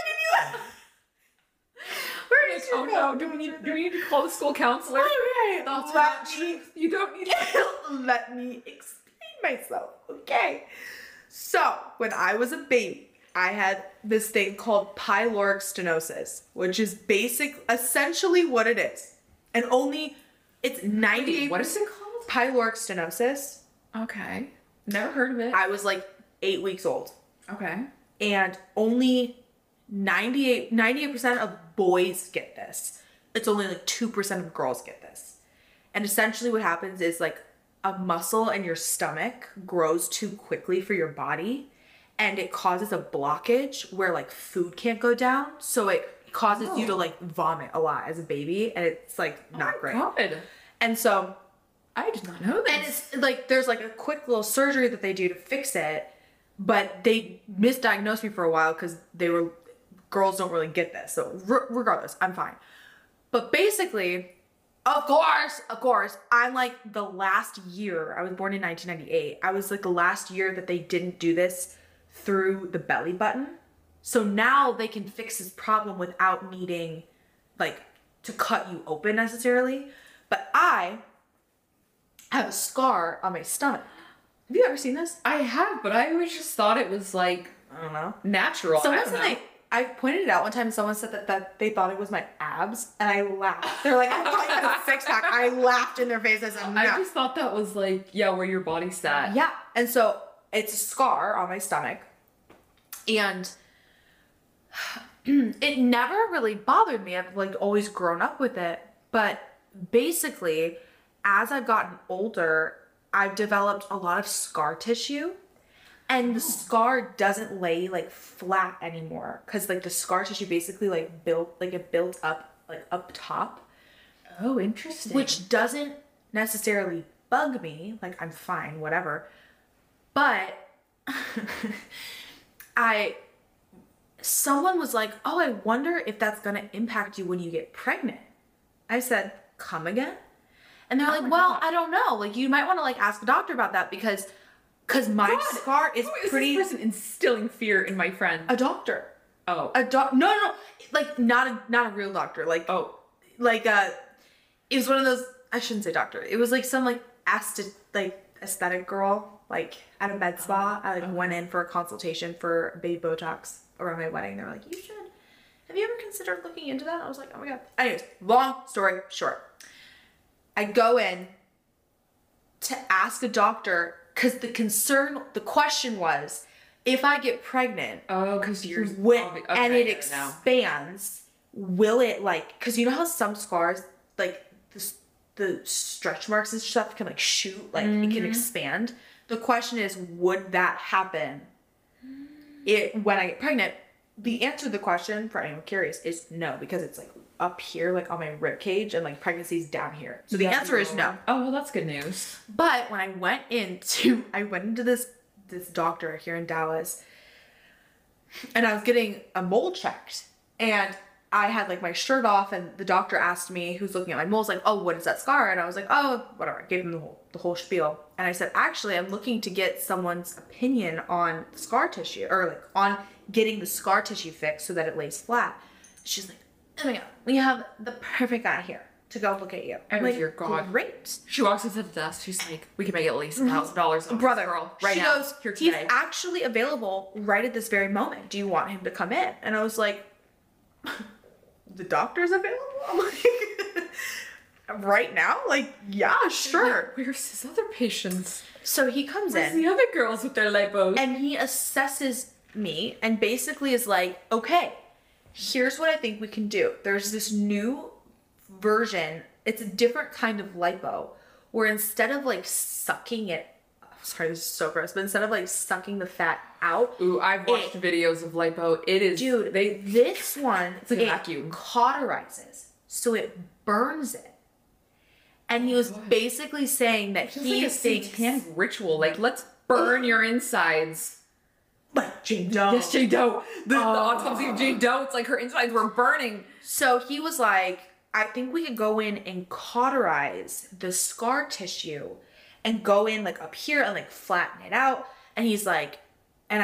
Where is your Coke? Do we need to call the school counselor? Okay, you don't need to. Let me explain myself. Okay. So, when I was a baby, I had this thing called pyloric stenosis, which is essentially what it is. And only, it's 98%. What is it called? Pyloric stenosis. Okay. Never heard of it. I was like 8 weeks old. Okay. And only 98% of boys get this. It's only like 2% of girls get this. And essentially what happens is like a muscle in your stomach grows too quickly for your body, and it causes a blockage where like food can't go down. So it causes you to like vomit a lot as a baby, and it's like not great. God. And so I did not know this. and it's like there's like a quick little surgery that they do to fix it, but they misdiagnosed me for a while because girls don't really get this. So regardless, I'm fine. But basically, of course, I'm like the last year, I was born in 1998. I was like the last year that they didn't do this through the belly button. So now they can fix this problem without needing like to cut you open necessarily. But I have a scar on my stomach. Have you ever seen this? I have, but I always just thought it was like, I don't know, natural. Someone said I pointed it out one time. Someone said that they thought it was my abs, and I laughed. They're like, I thought you had a six pack. I laughed in their face. I said, no. I just thought that was like, yeah, where your body sat. Yeah, and so it's a scar on my stomach, and it never really bothered me. I've like always grown up with it, but basically, as I've gotten older, I've developed a lot of scar tissue. And the scar doesn't lay like flat anymore, because like the scar tissue basically like built up like up top. Oh, interesting. Which doesn't necessarily bug me. Like I'm fine, whatever. But someone was like, "Oh, I wonder if that's gonna impact you when you get pregnant." I said, "Come again?" And they're like, "Well, I don't know. Like you might want to like ask a doctor about that because my scar is pretty." This person instilling fear in my friend. A doctor. Oh. No. Like not a real doctor. Like it was one of those. I shouldn't say doctor. It was like some like aesthetic girl like at a med spa. I like went in for a consultation for baby Botox around my wedding. They were like, have you ever considered looking into that? I was like, oh my god. Anyways, long story short, I go in to ask a doctor. Because the question was, if I get pregnant, because you're and it expands, will it like? Because you know how some scars, like the stretch marks and stuff, can like shoot, like it can expand. The question is, would that happen? When I get pregnant? The answer to the question, for anyone curious, is no, because it's like up here, like on my rib cage, and like pregnancy's down here. So the answer is no. Oh, well, that's good news. But when I went into this doctor here in Dallas, and I was getting a mole checked, and I had like my shirt off, and the doctor asked me, who's looking at my moles, like, "Oh, what is that scar?" And I was like, "Oh, whatever." I gave him the whole spiel, and I said, "Actually, I'm looking to get someone's opinion on scar tissue, or like on getting the scar tissue fixed so that it lays flat." She's like, "Oh my god, we have the perfect guy here to go look at you." Oh like, dear God. Great. She walks into the desk. She's like, "We can make at least $1,000 on Brother, this girl right she now." goes, Here "He's today." actually available right at this very moment. Do you want him to come in?" And I was like, "The doctor's available?" I'm like, "Right now? Like, yeah, sure." Like, where's his other patients? So he comes Where's in. the other girls with their lipos? And he assesses me and basically is like, "Okay, here's what I think we can do. There's this new version. It's a different kind of lipo where instead of like sucking it, sorry, this is so gross, but instead of like sucking the fat out." Ooh, I've watched videos of lipo. It is, dude, this one, it's like a vacuum. Cauterizes, so it burns it. And he was basically saying that he thinks, satanic ritual. Like, let's burn your insides. Like Jane Doe. Yes, Jane Doe. The autopsy of Jane Doe. It's like her insides were burning. So he was like, "I think we could go in and cauterize the scar tissue and go in like up here and like flatten it out." And he's like, he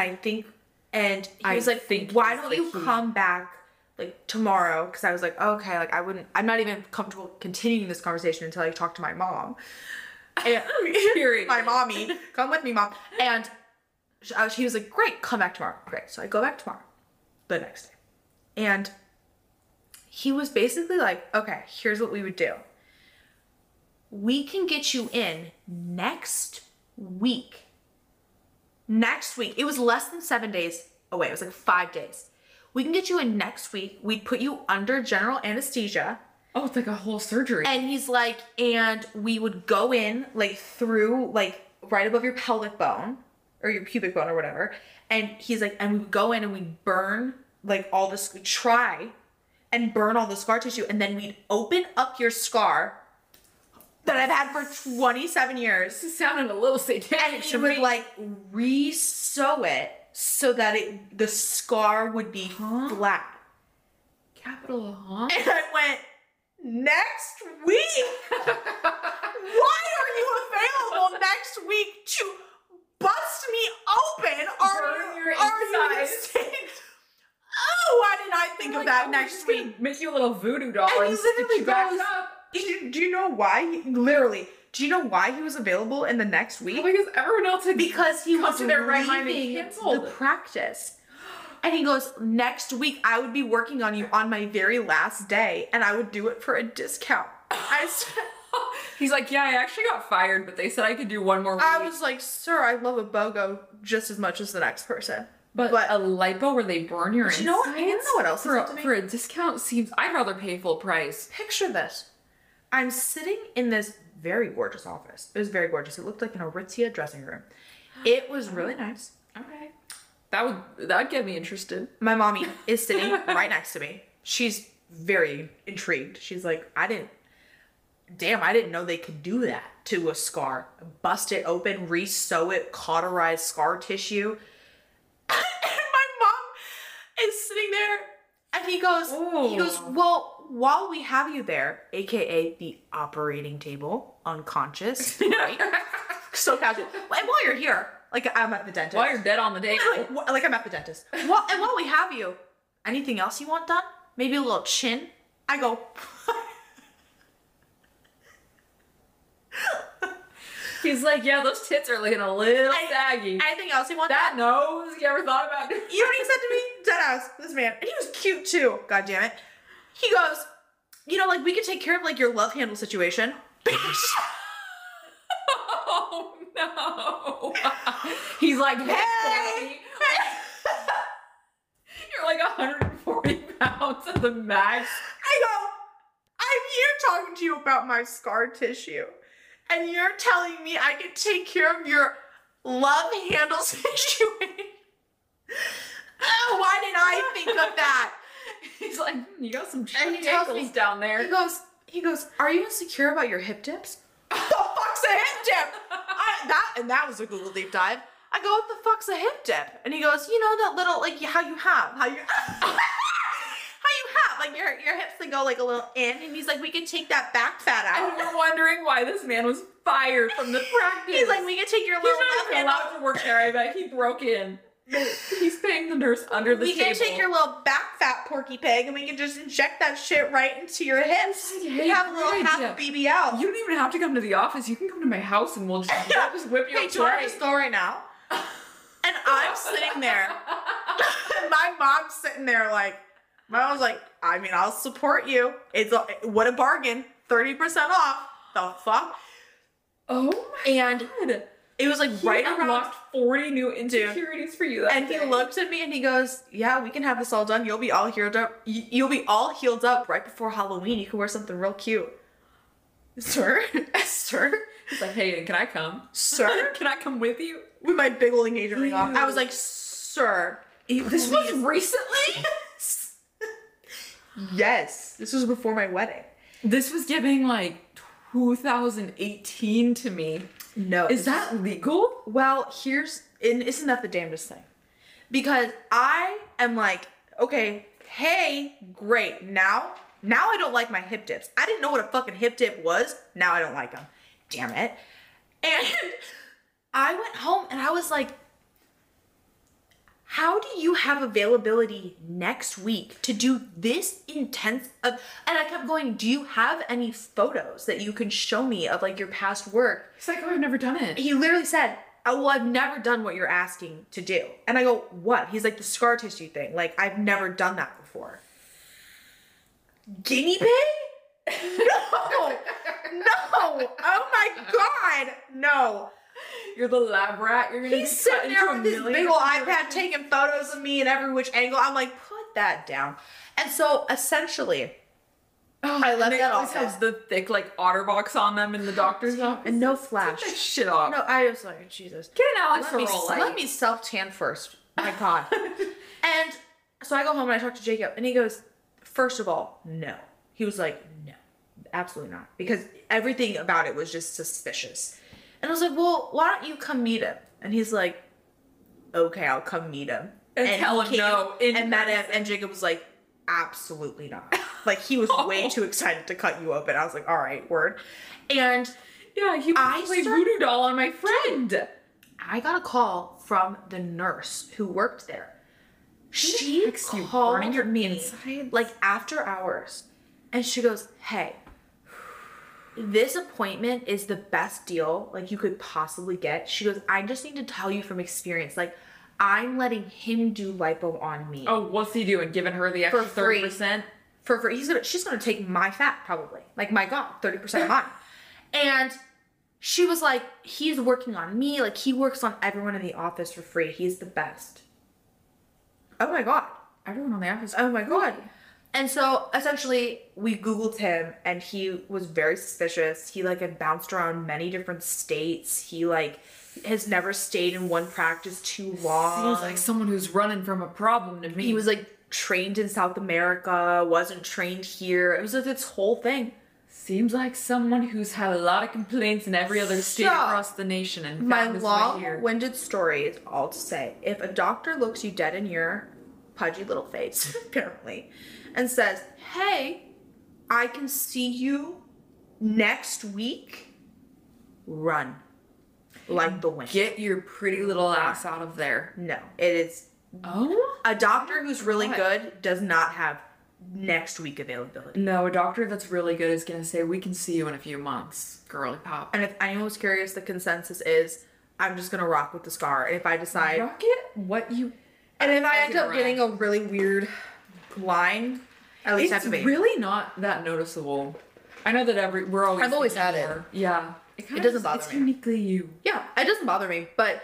was like, "Why don't you come back like tomorrow?" Because I was like, "Okay, like I'm not even comfortable continuing this conversation until I talk to my mom." And my mommy, "Come with me, mom." And he was like, "Great, come back tomorrow." Great. So I go back tomorrow, the next day. And he was basically like, "Okay, here's what we would do. we can get you in next week. Next week. It was less than 7 days away. It was like 5 days. We can get you in next week. We'd put you under general anesthesia. Oh, it's like a whole surgery. And he's like, and we would go in like through like right above your pelvic bone or your pubic bone or whatever. And he's like, and we would go in and we'd burn like all this, try and burn all the scar tissue. And then we'd open up your scar that I've had for 27 years. This sounded a little satanic. And he would like re-sew it so that the scar would be flat. Capital, huh? And I went, next week? Why are you available next week to bust me open? Are you insane? Oh, why didn't I think of that next week? Make you a little voodoo doll And he literally back goes, up. do you know why? Do you know why he was available in the next week? Because everyone else had because he was to their right mind and leaving canceled the practice. And he goes, next week I would be working on you on my very last day and I would do it for a discount. I said, he's like, yeah, I actually got fired, but they said I could do one more week. I was like, sir, I love a BOGO just as much as the next person. But a lipo where they burn your insides? You know what? You know what else for a discount seems, I'd rather pay full price. Picture this. I'm sitting in this very gorgeous office. It was very gorgeous. It looked like an Aritzia dressing room. It was really nice. Okay. That would get me interested. My mommy is sitting right next to me. She's very intrigued. She's like, I didn't know they could do that to a scar. Bust it open, re-sew it, cauterize scar tissue. And my mom is sitting there and he goes, well, while we have you there, aka the operating table, unconscious, right? So casual. And while you're here, like I'm at the dentist. While you're dead on the table. Like I'm at the dentist. And while we have you, anything else you want done? Maybe a little chin? I go. He's like, yeah, those tits are looking a little saggy. Anything else you want that done? nose? You ever thought about it? You know what he said to me? Deadass, this man. And he was cute too. God damn it. He goes, you know, like we could take care of like your love handle situation. Oh no. He's like, hey. You're like 140 pounds at the max. I go, I'm here talking to you about my scar tissue. And you're telling me I can take care of your love handle situation. Oh, why didn't I think of that? He's like, you got some and he tells me down there. He goes, are you insecure about your hip dips? What the fuck's a hip dip? That was a Google deep dive. I go, what the fuck's a hip dip? And he goes, you know that little, like how you have like your hips that go like a little in, and he's like, we can take that back fat out. And we're wondering why this man was fired from the practice. He's like, we can take your little. He's not allowed to work there. I bet he broke in. He's paying the nurse under the table. We can take your little back fat porky pig, and we can just inject that shit right into your hips. Hey, you have a little half BBL. You don't even have to come to the office. You can come to my house, and we'll just whip you. Hey, do you want to just go right now? And I'm sitting there, and my mom's sitting there like. My mom's like, I mean, I'll support you. What a bargain. 30% off. The fuck? Oh my God. It was like right around unlocked 40 new insecurities for you. And he looked at me and he goes, yeah, we can have this all done. You'll be all healed up. You'll be all healed up right before Halloween. You can wear something real cute. Sir? Sir? He's like, hey, can I come? Sir? Can I come with you? With my big old engagement ring off. I was like, sir. This was recently? Yes. This was before my wedding. This was giving like 2018 to me. No. Is that legal? Well, isn't that the damnedest thing? Because I am like, okay, hey, great. Now I don't like my hip dips. I didn't know what a fucking hip dip was. Now I don't like them. Damn it. And I went home and I was like, how do you have availability next week to do this intense and I kept going, do you have any photos that you can show me of like your past work? He's like, oh, I've never done it. He literally said, oh, well, I've never done what you're asking to do. And I go, what? He's like, the scar tissue thing. Like, I've never done that before. Guinea pig? No. No. Oh my God. No. You're the lab rat. You're gonna He's sitting there with this big old iPad taking photos of me in every which angle. I'm like, put that down. And so essentially, I left that always has the thick like OtterBox on them in the doctor's office. And no flash. Take that shit off. No, I was like, Jesus. Get an Alex Let me self-tan first. My God. And so I go home and I talk to Jacob and he goes, first of all, no. He was like, no, absolutely not. Because everything about it was just suspicious. And I was like, well, why don't you come meet him? And he's like, okay, I'll come meet him. And tell him no. And met him. And Jacob was like, absolutely not. Like, he was way too excited to cut you open. I was like, all right, word. And yeah, he played voodoo doll on my friend. I got a call from the nurse who worked there. She called me inside, like after hours, and she goes, hey, this appointment is the best deal like you could possibly get. She goes, I just need to tell you from experience, like I'm letting him do lipo on me. Oh, what's he doing? Giving her the extra 30%? For free. She's gonna take my fat probably. Like, my God, 30% of mine. And she was like, he's working on me. Like, he works on everyone in the office for free. He's the best. Oh my God. Everyone on the office. Oh my God. And so essentially we Googled him and he was very suspicious. He like had bounced around many different states. He like has never stayed in one practice too long. Seems like someone who's running from a problem to me. He was like trained in South America, wasn't trained here. It was like this whole thing. Seems like someone who's had a lot of complaints in every other state across the nation and my found his way here. long-winded story is all to say, if a doctor looks you dead in your pudgy little face, apparently, and says, hey, I can see you next week, run like the wind. Get your pretty little ass out of there. No, it is. Oh? A doctor who's really good does not have next week availability. No, a doctor that's really good is going to say, we can see you in a few months, girly pop. And if anyone was curious, the consensus is, I'm just going to rock with the scar. And if I decide... Rock it? What you... And if I end up getting a really weird line, at least I have to be. It's really not that noticeable. I know that I've always had it. Yeah. It doesn't bother me. It's uniquely you. Yeah, it doesn't bother me. But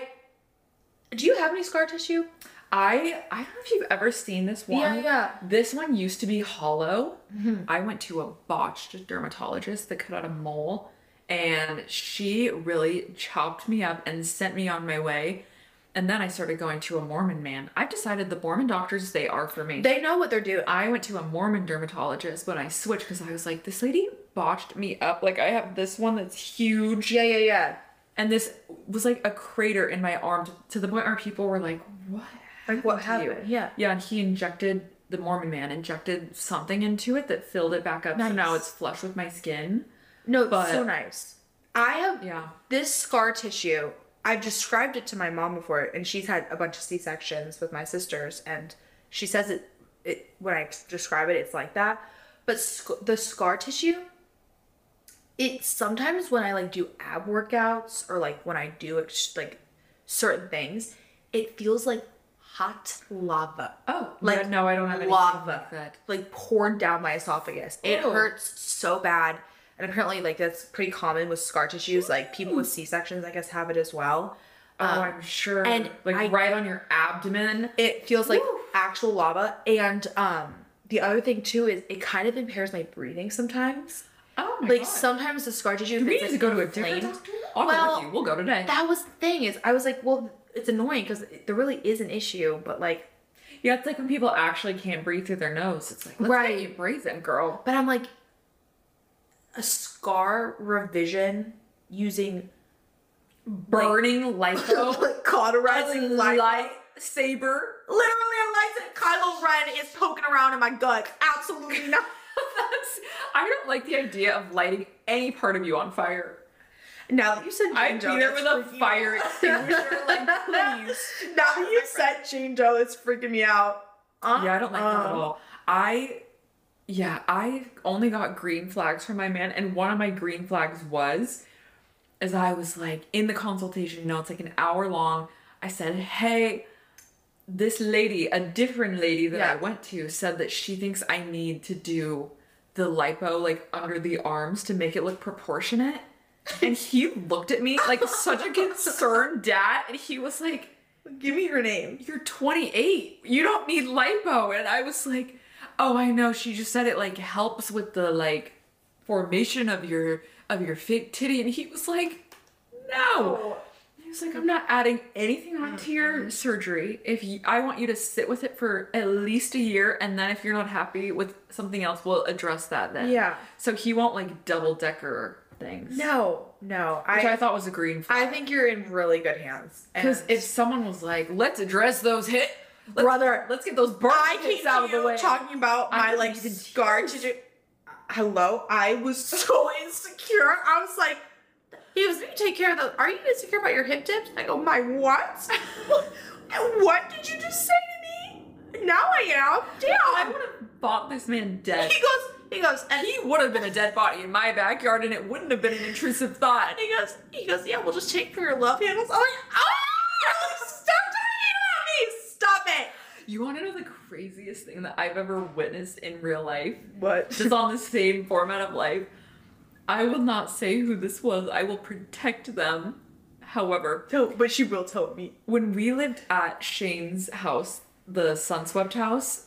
do you have any scar tissue? I don't know if you've ever seen this one. Yeah. This one used to be hollow. Mm-hmm. I went to a botched dermatologist that cut out a mole, and she really chopped me up and sent me on my way. And then I started going to a Mormon man. I've decided the Mormon doctors, they are for me. They know what they're doing. I went to a Mormon dermatologist when I switched because I was like, this lady botched me up. Like, I have this one that's huge. Yeah. And this was like a crater in my arm to the point where people were like, what? Like, what happened? Yeah. Yeah, and the Mormon man injected something into it that filled it back up. Nice. So now it's flush with my skin. No, but so nice. I have this scar tissue. I've described it to my mom before, and she's had a bunch of C-sections with my sisters, and she says it when I describe it, it's like that. But the scar tissue, it sometimes when I like do ab workouts or like when I do like certain things, it feels like hot lava. Oh, like yeah, no, I don't have anything lava like that. Like poured down my esophagus. It hurts so bad. And apparently, like, that's pretty common with scar tissues. Like, people with C-sections, I guess, have it as well. Oh, I'm sure. And like right on your abdomen. It feels like actual lava. And the other thing, too, is it kind of impairs my breathing sometimes. Oh, my God. God. Sometimes the scar tissue... Do we need to go to a different doctor? I'll go with you. We'll go today. That was the thing. I was like, well, it's annoying because there really is an issue, but, like... Yeah, it's like when people actually can't breathe through their nose. It's like, let's get you breathing, girl. But I'm like... A scar revision using burning lipo, like cauterizing lightsaber. Literally, Kylo Ren is poking around in my gut. Absolutely not. I don't like the idea of lighting any part of you on fire. Now that you said Jane Doe, I'd be there with a fire extinguisher, like, please. Now that you said Jane Doe, it's freaking me out. Yeah, I don't like that at all. I only got green flags from my man, and one of my green flags was, as I was like in the consultation, it's like an hour long, I said, hey, this lady, a different lady that I went to, said that she thinks I need to do the lipo like under the arms to make it look proportionate. And he looked at me like such a concerned dad, and he was like, give me her name. You're 28. You don't need lipo. And I was like, oh, I know. She just said it like helps with the like formation of your fake titty. And he was like, no. He was like, I'm not adding anything onto your surgery. I want you to sit with it for at least a year, and then if you're not happy with something else, we'll address that then. Yeah. So he won't like double decker things. No. Which I thought was a green flag. I think you're in really good hands. Because if someone was like, let's address those brother, let's get those birth hits out of the way. Talking about my like scar tissue. Hello, I was so insecure. I was like, he was, you take care of those. Are you insecure about your hip dips? I go, my what? What did you just say to me? Now I am. Damn. I would have bought this man dead. He goes, and he would have been a dead body in my backyard, and it wouldn't have been an intrusive thought. He goes, yeah, we'll just take for your love handles. I'm like, oh, stop talking about me. Stop it. You want to know the craziest thing that I've ever witnessed in real life? What? Just on the same format of life. I will not say who this was. I will protect them. However, but she will tell me. When we lived at Shane's house, the Sunswept house,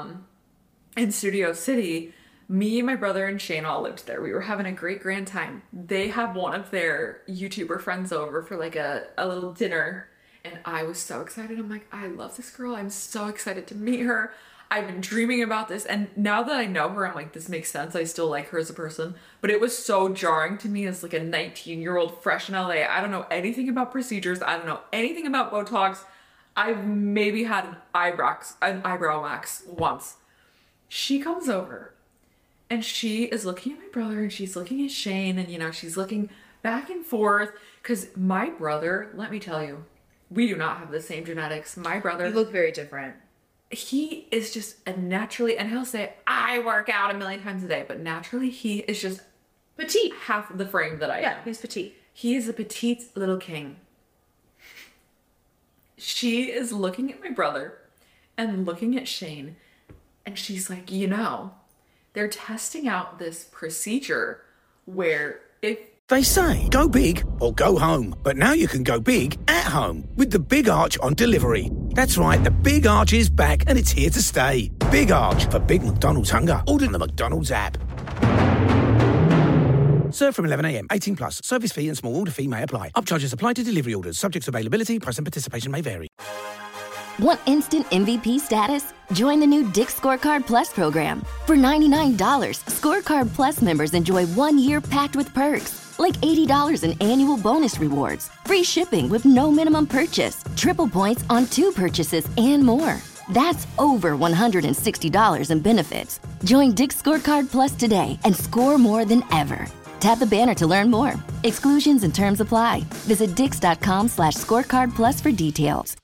in Studio City, me, my brother, and Shane all lived there. We were having a great grand time. They had one of their YouTuber friends over for like a little dinner. And I was so excited. I'm like, I love this girl. I'm so excited to meet her. I've been dreaming about this. And now that I know her, I'm like, this makes sense. I still like her as a person. But it was so jarring to me as like a 19-year-old fresh in LA. I don't know anything about procedures. I don't know anything about Botox. I've maybe had an eyebrow wax once. She comes over and she is looking at my brother and she's looking at Shane, and, you know, she's looking back and forth because my brother, let me tell you, we do not have the same genetics. My brother... You look very different. He is just a naturally, and he'll say, I work out 1,000,000 times a day, but naturally he is just petite. Half the frame that I am. Yeah, he's petite. He is a petite little king. She is looking at my brother and looking at Shane, and she's like, you know, they're testing out this procedure where if they say, go big or go home. But now you can go big at home with the Big Arch on delivery. That's right, the Big Arch is back and it's here to stay. Big Arch for big McDonald's hunger. Order the McDonald's app. Serve from 11 a.m. 18 plus. Service fee and small order fee may apply. Upcharges apply to delivery orders. Subject to availability. Price and participation may vary. Want instant MVP status? Join the new Dick's Scorecard Plus program. For $99, Scorecard Plus members enjoy 1 year packed with perks, like $80 in annual bonus rewards, free shipping with no minimum purchase, triple points on 2 purchases, and more. That's over $160 in benefits. Join Dick's Scorecard Plus today and score more than ever. Tap the banner to learn more. Exclusions and terms apply. Visit dix.com/scorecardplus for details.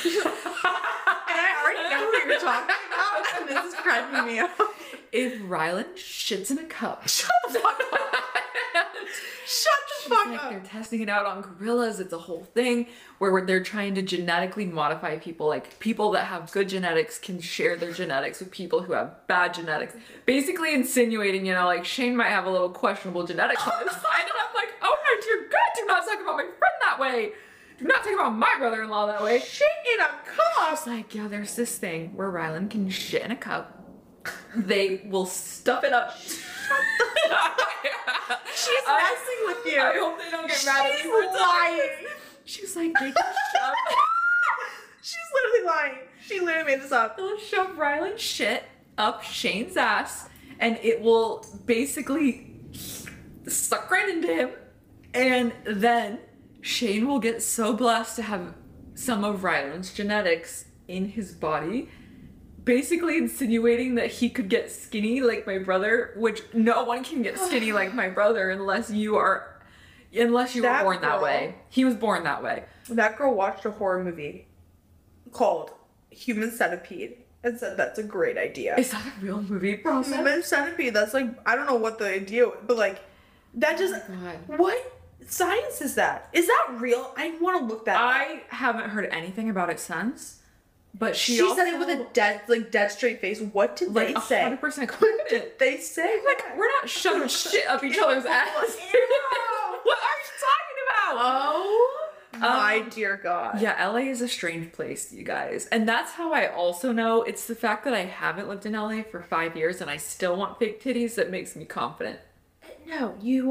Talking about, and this is cracking me up. If Rylan shits in a cup, shut the fuck up. Shut the fuck up. They're testing it out on gorillas. It's a whole thing where they're trying to genetically modify people. Like, people that have good genetics can share their genetics with people who have bad genetics. Basically insinuating, you know, like, Shane might have a little questionable genetics on his side. And I'm like, oh my dear God, do not talk about my friend that way. Do not talk about my brother-in-law that way. Shit in a cup. It's like, yeah, there's this thing where Rylan can shit in a cup. They will stuff it up. She's messing with you. I hope they don't get mad at me for lying. She's like, they can shove. She's literally lying. She literally made this up. They'll shove Rylan's shit up Shane's ass, and it will basically suck right into him. And then Shane will get so blessed to have some of Rylan's genetics in his body, basically insinuating that he could get skinny like my brother, which no one can get skinny like my brother unless you were born that way. He was born that way. That girl watched a horror movie called Human Centipede and said that's a great idea. Is that a real movie process? Human Centipede, that's like, I don't know what the idea, but like, that just, what science is that? Is that real? I want to look that up. I haven't heard anything about it since. But she said it with a dead straight face. What did they say? 100% confident. What did they say? Like, we're not shoving shit up each other's ass. What are you talking about? Oh my dear God. Yeah, LA is a strange place, you guys. And that's how I also know it's the fact that I haven't lived in LA for 5 years and I still want fake titties that makes me confident. No, you've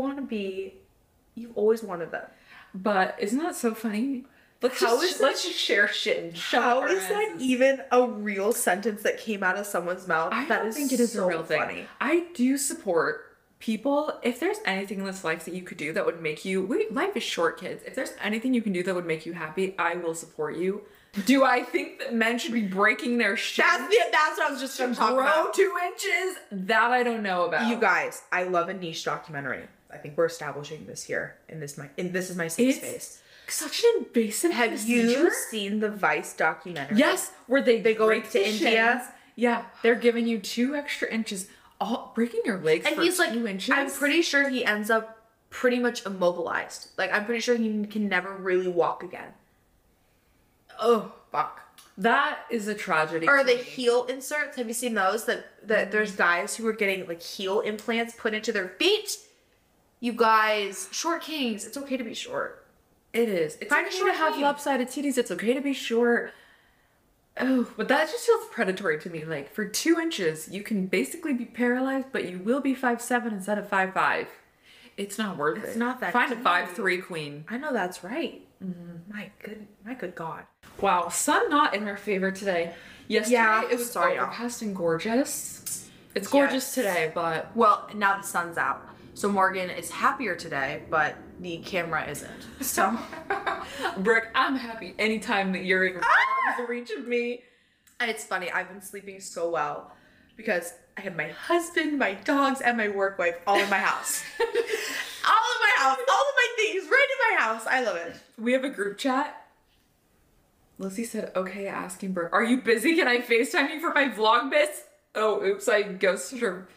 always wanted them. But isn't that so funny? Let's just share shit and shove How our is that asses. even a real sentence that came out of someone's mouth? I don't think it is so a real funny. thing. I do support people. If there's anything in this life that you could do that would make you... life is short, kids. If there's anything you can do that would make you happy, I will support you. Do I think that men should be breaking their shit? That's what I was just going to talk about. 2 inches? That I don't know about. You guys, I love a niche documentary. I think we're establishing this here. This is my safe space. Such an invasive Have procedure. you seen the Vice documentary? Yes, where they go break to the India. shins. Yeah, they're giving you 2 extra inches, all breaking your legs And for he's like, 2 inches. I'm pretty sure he ends up pretty much immobilized. Like, I'm pretty sure he can never really walk again. Oh, fuck. That is a tragedy. Or the heel inserts. Have you seen those? That there's guys who are getting like heel implants put into their feet. You guys, short kings, it's okay to be short. It is. It's Find a okay short to have king. lopsided titties. It's okay to be short. Oh, but that just feels predatory to me. Like, for 2 inches, you can basically be paralyzed, but you will be 5'7" instead of 5'5". It's not worth it. It's not that Find a deep. 5'3" queen. I know that's right. My good God. Wow, sun not in our favor today. Yesterday it was overcast and gorgeous. It's gorgeous today, but... Well, now the sun's out. So Morgan is happier today, but the camera isn't. So, Brooke, I'm happy anytime that you're in arm's reach of me. And it's funny, I've been sleeping so well because I have my husband, my dogs, and my work wife all in my house. All in my house. All of my things right in my house. I love it. We have a group chat. Lizzie said, okay, asking Brooke, are you busy? Can I FaceTime you for my Vlogmas? Oh, oops, I ghosted her.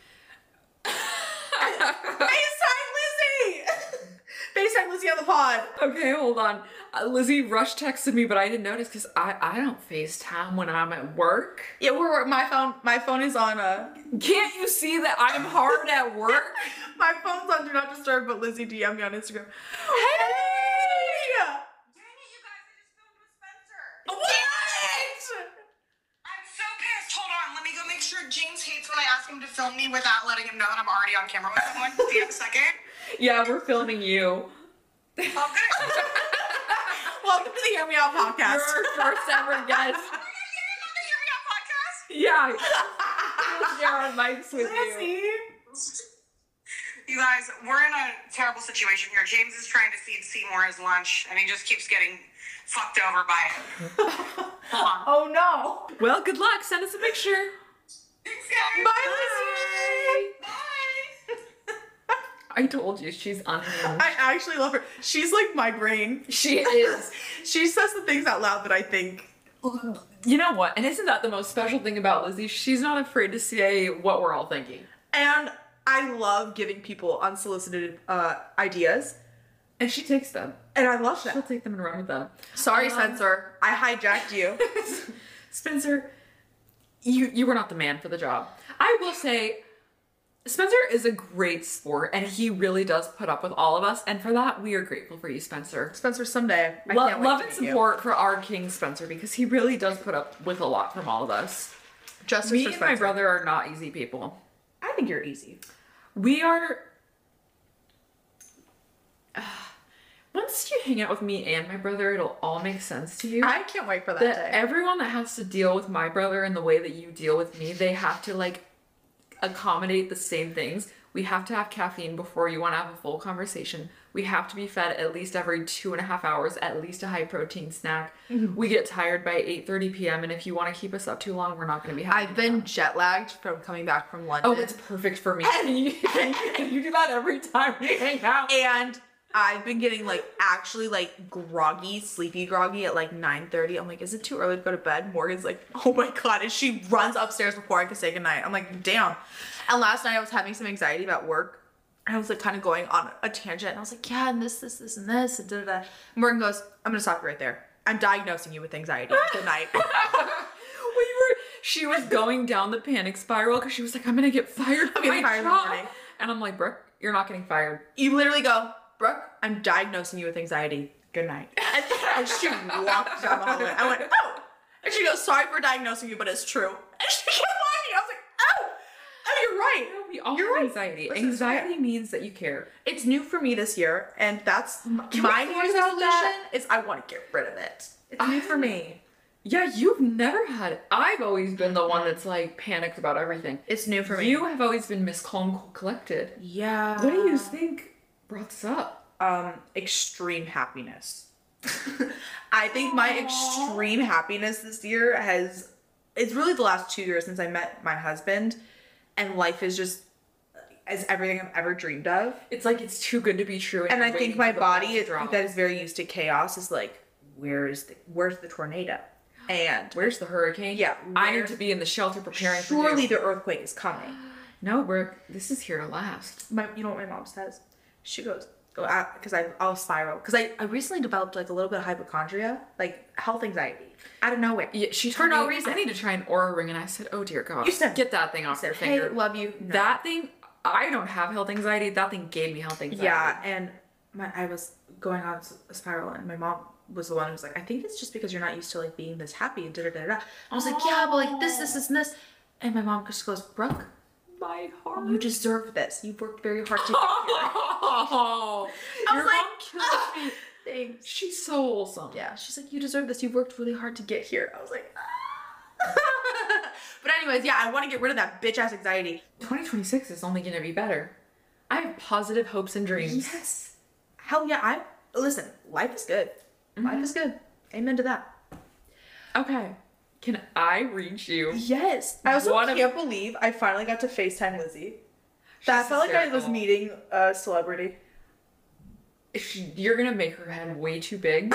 FaceTime Lizzie! FaceTime Lizzie on the pod. Okay, hold on. Lizzie rush texted me, but I didn't notice because I don't FaceTime when I'm at work. Yeah, my phone is on Can't you see that I'm hard at work? My phone's on Do Not Disturb, but Lizzie DM'd me on Instagram. Hey! James hates when I ask him to film me without letting him know that I'm already on camera with someone. Do you have a second? Yeah, we're filming you. Oh, good. Welcome to the Hear Me Out podcast. You're our first ever guest. Oh my God, you're on the Hear Me Out podcast? Yeah. We'll share our mics with you. You guys, we're in a terrible situation here. James is trying to feed Seymour his lunch, and he just keeps getting fucked over by it. Hold on. Oh no. Well, good luck. Send us a picture. Thanks, guys. Bye, Lizzie. Bye. I told you, she's unhinged. I actually love her. She's like my brain. She is. She says the things out loud that I think. You know what? And isn't that the most special thing about Lizzie? She's not afraid to say what we're all thinking. And I love giving people unsolicited ideas. And she takes them. And I love that. She'll take them and run with them. Sorry, Spencer. I hijacked you. Spencer, you were not the man for the job. I will say, Spencer is a great sport, and he really does put up with all of us, and for that, we are grateful for you, Spencer. Spencer, someday. I can't wait love to and meet support for our king, Spencer, because he really does put up with a lot from all of us. Justice Me for and Spencer. my brother are not easy people. I think you're easy. We are... Once you hang out with me and my brother, it'll all make sense to you. I can't wait for that day. Everyone that has to deal with my brother in the way that you deal with me, they have to like accommodate the same things. We have to have caffeine before you want to have a full conversation. We have to be fed at least every 2.5 hours, at least a high protein snack. Mm-hmm. We get tired by 8:30 p.m. and if you want to keep us up too long, we're not going to be happy. I've been jet lagged from coming back from London. Oh, it's perfect for me. And you do that every time we hang out. And I've been getting like actually like groggy, sleepy groggy at like 9:30. I'm like, is it too early to go to bed? Morgan's like, oh my God. And she runs upstairs before I can say goodnight. I'm like, damn. And last night I was having some anxiety about work. And I was like kind of going on a tangent. And I was like, yeah, and this, and this, and da-da-da. Morgan goes, I'm going to stop you right there. I'm diagnosing you with anxiety. Good night. She was going down the panic spiral because she was like, I'm gonna get fired from my job. And I'm like, Brooke, you're not getting fired. You literally go, Brooke, I'm diagnosing you with anxiety. Good night. And she walked down the hallway. I went, oh. And she goes, sorry for diagnosing you, but it's true. And she kept walking. I was like, oh. Oh, you're right. No, we all have anxiety. Listen, anxiety means that you care. It's new for me this year, and that's my New Year's resolution is I want to get rid of it. It's new for me. Yeah, you've never had it. I've always been the one that's like panicked about everything. It's new for me. You have always been Miss Calm, Cool, Collected. Yeah. What do you think brought this up? Extreme happiness. I think my extreme happiness this year it's really the last 2 years since I met my husband, and life is just as everything I've ever dreamed of. It's like it's too good to be true. And I think my body that is very used to chaos is like, where's the tornado? And where's the hurricane? Yeah. I need to be in the shelter preparing for you. Surely the earthquake is coming. No, this is here to last. You know what my mom says? She goes, because I'll spiral. Because I recently developed like a little bit of hypochondria, like health anxiety, out of nowhere. Yeah, she told me, I need to try an Oura ring, and I said, oh dear God, get that thing off your finger. Hey, love you. No. That thing, I don't have health anxiety. That thing gave me health anxiety. Yeah, and I was going on a spiral, and my mom was the one who was like, I think it's just because you're not used to like being this happy and da-da-da-da. I was like, yeah, but like this, and this. And my mom just goes, Brooke, my heart. You deserve this. You've worked very hard to get here. Oh, I was like, thanks. She's so wholesome. Yeah, she's like, you deserve this. You've worked really hard to get here. I was like, But anyways, yeah, I want to get rid of that bitch ass anxiety. 2026 is only going to be better. I have positive hopes and dreams. Yes. Hell yeah. Listen, life is good. Mm-hmm. Life is good. Amen to that. Okay. Can I read you? Yes. I also can't believe I finally got to FaceTime Lizzie. That felt like I was meeting a celebrity. You're going to make her head way too big.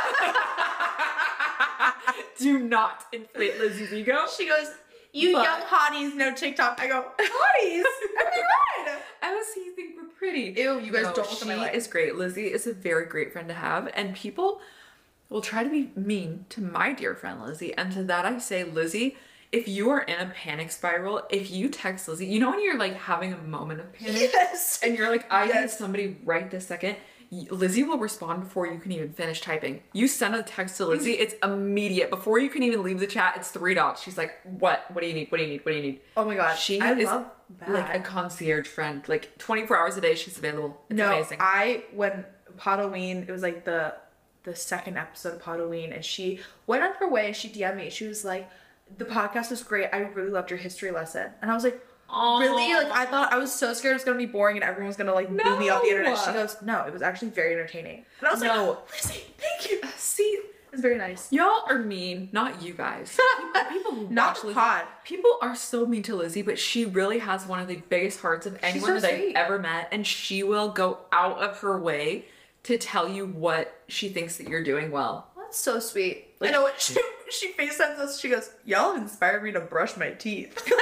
Do not inflate Lizzie's ego. She goes, young hotties, no TikTok. I go, hotties? Oh my God. As you think we're pretty. Ew, you guys don't look at my life. She is great. Lizzie is a very great friend to have. And people will try to be mean to my dear friend Lizzie. And to that I say, Lizzie, if you are in a panic spiral, if you text Lizzie, you know when you're like having a moment of panic? Yes. And you're like, I need somebody right this second. Lizzie will respond before you can even finish typing. You send a text to Lizzie, it's immediate. Before you can even leave the chat, it's 3 dots. She's like, what? What do you need? What do you need? What do you need? Oh my God. She is like a concierge friend. Like 24 hours a day, she's available. It's amazing. When Podoween, it was like the second episode of Podoween, and she went on her way and she DM'd me. She was like, the podcast was great. I really loved your history lesson. And I was like, really? Like, I thought, I was so scared it was going to be boring and everyone was going to like boo me off the internet. She goes, no, it was actually very entertaining. And I was like, Lizzie, thank you. See, it's very nice. Y'all are mean, not you guys. People who not watch the Lizzie, pod. People are so mean to Lizzie, but she really has one of the biggest hearts of anyone that I've ever met. And she will go out of her way to tell you what she thinks that you're doing well. That's so sweet. Like, I know what she FaceTimes us. She goes, y'all have inspired me to brush my teeth. All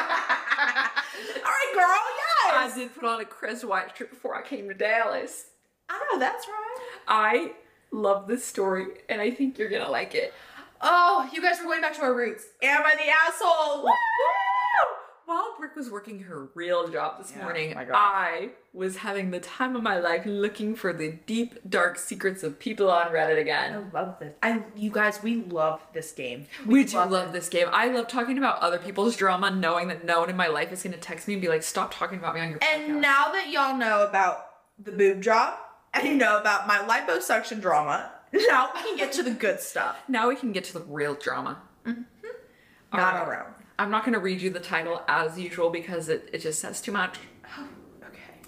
right, girl, yes. I did put on a Chris White strip before I came to Dallas. I know, that's right. I love this story, and I think you're gonna like it. Oh, you guys were going back to our roots. Am I the asshole? Woo! While Brooke was working her real job this morning, I was having the time of my life looking for the deep, dark secrets of people on Reddit again. I love this. You guys, we love this game. We do love this game. I love talking about other people's drama, knowing that no one in my life is going to text me and be like, stop talking about me on your podcast. And now that y'all know about the boob drop, and you know about my liposuction drama, now we can get to the good stuff. Now we can get to the real drama. Mm-hmm. Not around. I'm not going to read you the title as usual because it just says too much. Oh, okay.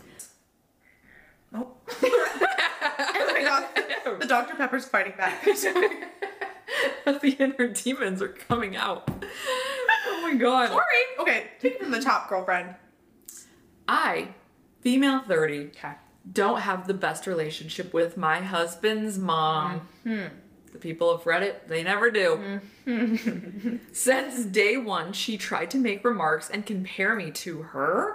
Oh. Oh my God. The Dr. Pepper's fighting back. The inner demons are coming out. Oh my God. Sorry. Okay, take it from the top, girlfriend. I, female 30, don't have the best relationship with my husband's mom. Mm-hmm. The people of Reddit, they never do. Mm-hmm. Since day one, she tried to make remarks and compare me to her.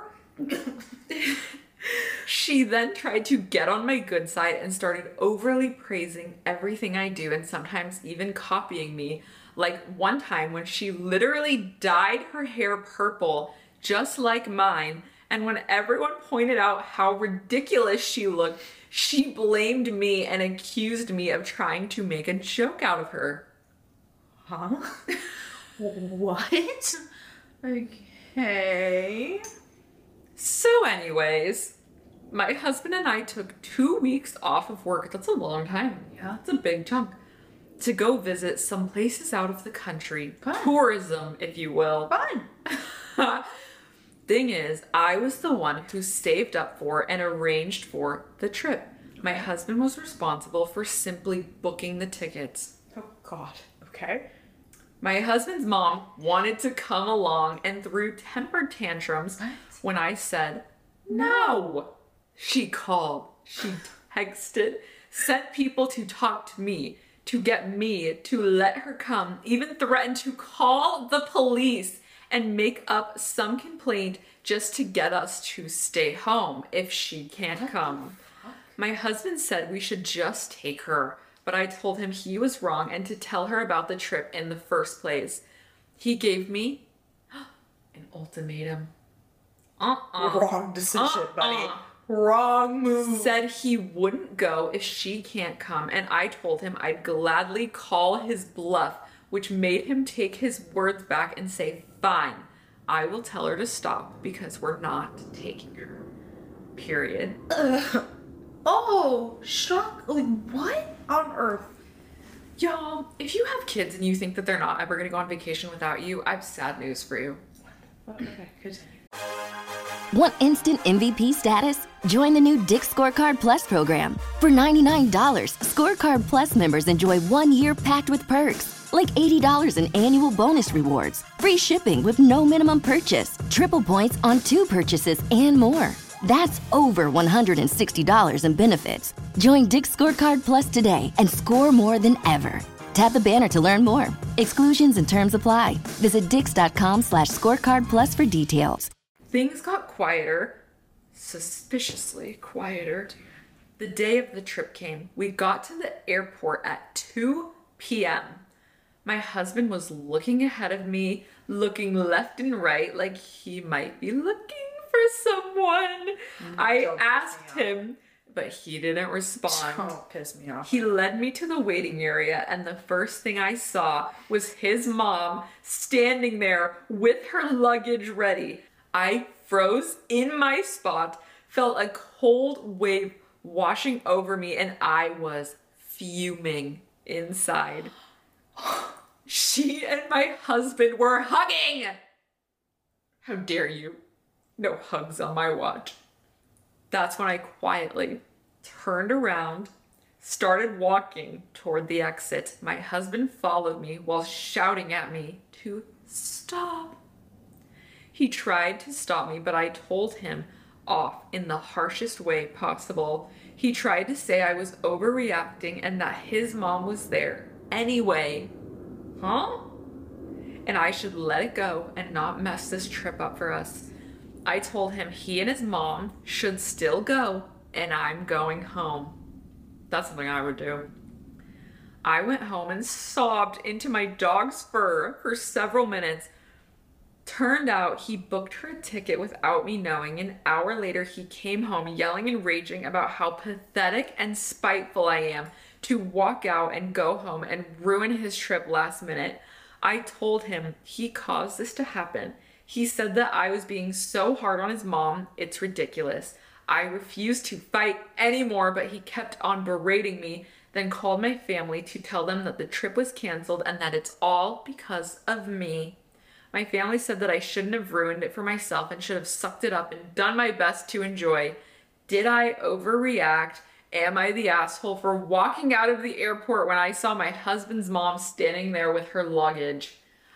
She then tried to get on my good side and started overly praising everything I do and sometimes even copying me, Like one time when she literally dyed her hair purple, just like mine, and when everyone pointed out how ridiculous she looked, she blamed me and accused me of trying to make a joke out of her. Huh? What? Okay. So anyways, my husband and I took 2 weeks off of work. That's a long time. Yeah, it's a big chunk. To go visit some places out of the country. Fun. Tourism, if you will. Fun. Thing is, I was the one who saved up for and arranged for the trip. My husband was responsible for simply booking the tickets. Oh, God. Okay. My husband's mom wanted to come along and threw temper tantrums when I said no. She called, she texted, sent people to talk to me, to get me to let her come, even threatened to call the police and make up some complaint just to get us to stay home if she can't come. My husband said we should just take her, but I told him he was wrong and to tell her about the trip in the first place. He gave me an ultimatum. Wrong decision, buddy. Wrong move. Said he wouldn't go if she can't come, and I told him I'd gladly call his bluff, which made him take his words back and say, fine, I will tell her to stop because we're not taking her. Period. Oh, shock. Like, what on earth? Y'all, if you have kids and you think that they're not ever going to go on vacation without you, I have sad news for you. Okay, continue. Want instant MVP status? Join the new Dick's Scorecard Plus program. For $99, Scorecard Plus members enjoy 1 year packed with perks, like $80 in annual bonus rewards, free shipping with no minimum purchase, triple points on 2 purchases, and more. That's over $160 in benefits. Join Dick's Scorecard Plus today and score more than ever. Tap the banner to learn more. Exclusions and terms apply. Visit dix.com/scorecard plus for details. Things got quieter, suspiciously quieter. The day of the trip came. We got to the airport at 2 p.m. My husband was looking ahead of me, looking left and right like he might be looking for someone. I asked him, but he didn't respond. Don't piss me off. He led me to the waiting area, and the first thing I saw was his mom standing there with her luggage ready. I froze in my spot, felt a cold wave washing over me, and I was fuming inside. She and my husband were hugging! How dare you? No hugs on my watch. That's when I quietly turned around, started walking toward the exit. My husband followed me while shouting at me to stop. He tried to stop me, but I told him off in the harshest way possible. He tried to say I was overreacting and that his mom was there anyway. Huh? And I should let it go and not mess this trip up for us. I told him he and his mom should still go, and I'm going home. That's something I would do. I went home and sobbed into my dog's fur for several minutes. Turned out he booked her a ticket without me knowing. An hour later, he came home yelling and raging about how pathetic and spiteful I am to walk out and go home and ruin his trip last minute. I told him he caused this to happen. He said that I was being so hard on his mom, it's ridiculous. I refused to fight anymore, but he kept on berating me, then called my family to tell them that the trip was canceled and that it's all because of me. My family said that I shouldn't have ruined it for myself and should have sucked it up and done my best to enjoy. Did I overreact? Am I the asshole for walking out of the airport when I saw my husband's mom standing there with her luggage?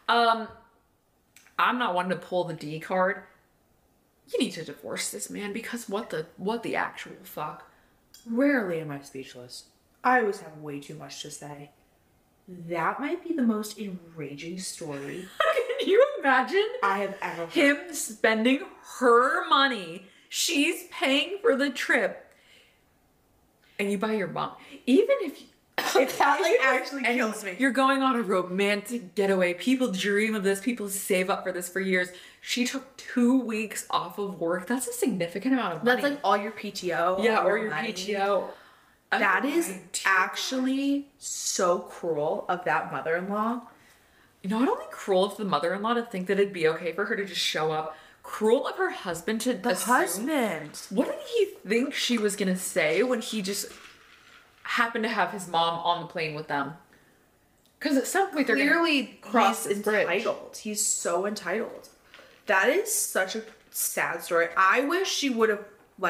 I'm not one to pull the D card. You need to divorce this man because what the actual fuck? Rarely am I speechless. I always have way too much to say. That might be the most enraging story Can you imagine I have ever heard. him spending her money? She's paying for the trip. And you buy your mom. Even if That actually kills me. You're going on a romantic getaway. People dream of this. People save up for this for years. She took 2 weeks off of work. That's a significant amount of money. That's like all your PTO. Yeah, or your money. PTO. That is actually so cruel of that mother-in-law. Not only cruel of the mother-in-law to think that it'd be okay for her to just show up, cruel of her husband to assume. What did he think she was gonna say when he just happened to have his mom on the plane with them? Because at some point they're clearly cross this bridge. entitled. He's so entitled. That is such a sad story. I wish she would have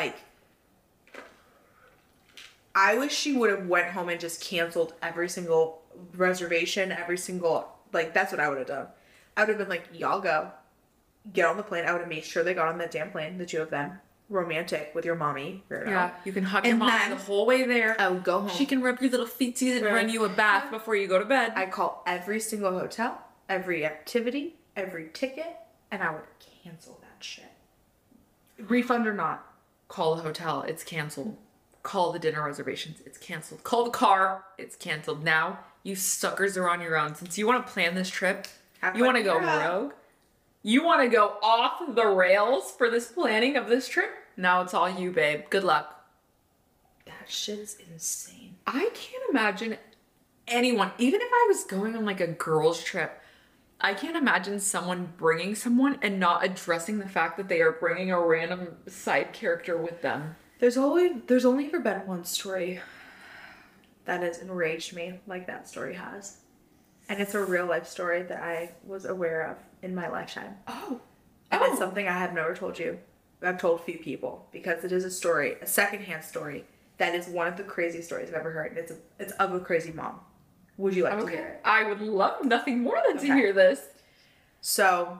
went home and just canceled every single reservation, every single, that's what I would have done. I would have been like, y'all go. Get on the plane. I would have made sure they got on that damn plane, the two of them. Romantic with your mommy. Yeah, you can hug your mom the whole way there. I would go home. She can rub your little feetsies and run you a bath before you go to bed. I call every single hotel, every activity, every ticket, and I would cancel that shit. Refund or not. Call the hotel, it's canceled. Call the dinner reservations, it's canceled. Call the car, it's canceled. Now, you suckers are on your own. Since you want to plan this trip, you want to go rogue, you want to go off the rails for this planning of this trip, now it's all you, babe. Good luck. That shit is insane. I can't imagine anyone, even if I was going on like a girls' trip, I can't imagine someone bringing someone and not addressing the fact that they are bringing a random side character with them. There's only ever been one story that has enraged me like that story has. And it's a real life story that I was aware of in my lifetime. And it's something I have never told you. I've told few people because it is a story, a secondhand story that is one of the craziest stories I've ever heard. And it's of a crazy mom. Would you like to hear it? I would love nothing more than to hear this. So,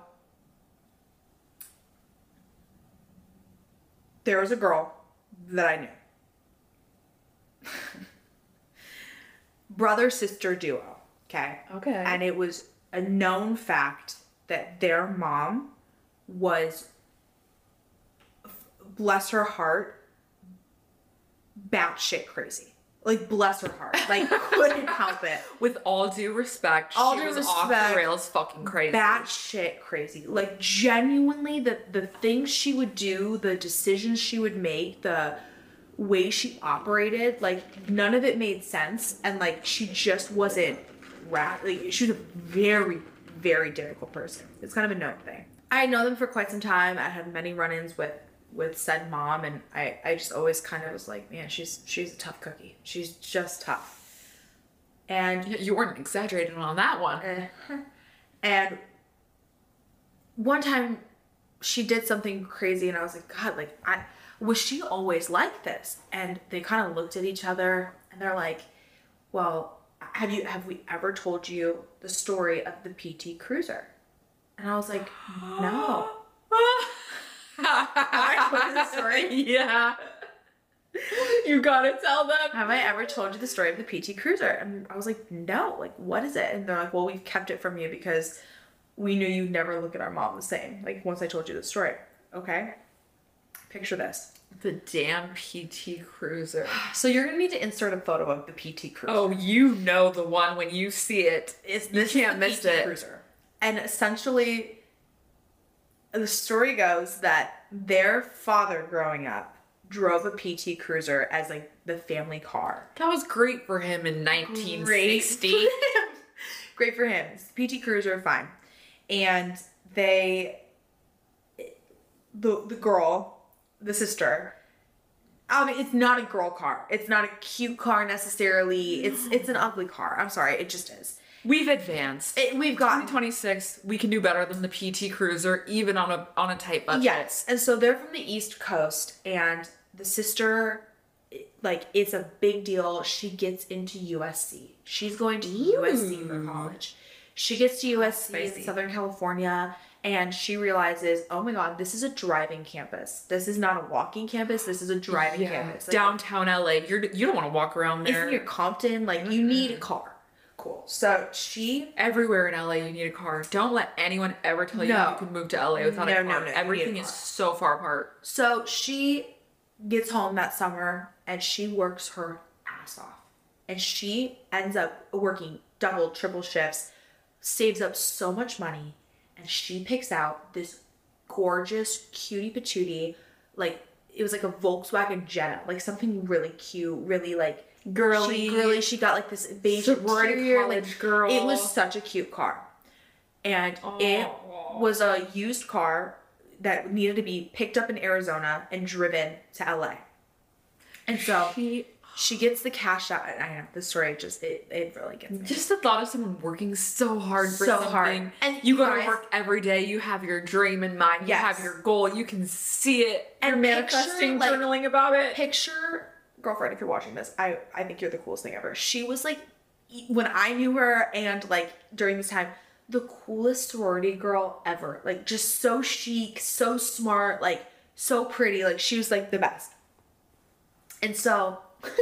there was a girl that I knew. Brother-sister duo, okay? Okay. And it was a known fact that their mom was, bless her heart, batshit crazy. Like, bless her heart. Like, couldn't help it. With all due respect, she was off the rails fucking crazy. Batshit crazy. Like, genuinely, the things she would do, the decisions she would make, the way she operated, like, none of it made sense. And, like, she just wasn't like, she was a very, very difficult person. It's kind of a known thing. I know them for quite some time. I had many run-ins with said mom, and I just always kind of was like, man, she's a tough cookie. She's just tough. And you weren't exaggerating on that one. And one time she did something crazy, and I was like, God, like, was she always like this? And they kind of looked at each other, and they're like, well, have we ever told you the story of the PT Cruiser? And I was like, no. Have I told you the story? Yeah. You gotta tell them. Have I ever told you the story of the PT Cruiser? And I was like, no. Like, what is it? And they're like, well, we've kept it from you because we knew you'd never look at our mom the same. Like, once I told you the story. Okay? Picture this. The damn PT Cruiser. So you're gonna need to insert a photo of the PT Cruiser. Oh, you know the one when you see it. You can't miss it. Cruiser. And essentially, the story goes that their father growing up drove a PT Cruiser as like the family car. That was great for him in 1960. Great for him. PT Cruiser, fine. And the girl, the sister, I mean, it's not a girl car. It's not a cute car necessarily. It's an ugly car. I'm sorry. It just is. We've advanced. We've gotten 2026. We can do better than the PT Cruiser, even on a tight budget. Yes, and so they're from the East Coast, and the sister, like, it's a big deal. She gets into USC. She's going to USC for college. She gets to USC in Southern California, and she realizes, oh my God, this is a driving campus. This is not a walking campus. This is a driving campus. Like, downtown LA. You don't want to walk around there. If you're Compton, like, you need a car. Cool. So everywhere in LA you need a car. Don't let anyone ever tell you you can move to LA without a car. No, everything is so far apart. So she gets home that summer and she works her ass off And she ends up working double, triple shifts, saves up so much money, and she picks out this gorgeous cutie patootie, like it was like a Volkswagen Jetta, like something really cute, really like girly. She got like this beige sorority college girl. It was such a cute car, and it was a used car that needed to be picked up in Arizona and driven to LA. And so she gets the cash out. And I know the story just it really gets me. Just the thought of someone working so hard for So something. hard. And you go to work every day. You have your dream in mind. You have your goal. You can see it. And you're manifesting, journaling about it. Picture, girlfriend, if you're watching this, I think you're the coolest thing ever. She was like, when I knew her and like during this time, the coolest sorority girl ever. Like just so chic, so smart, like so pretty. Like she was like the best. And so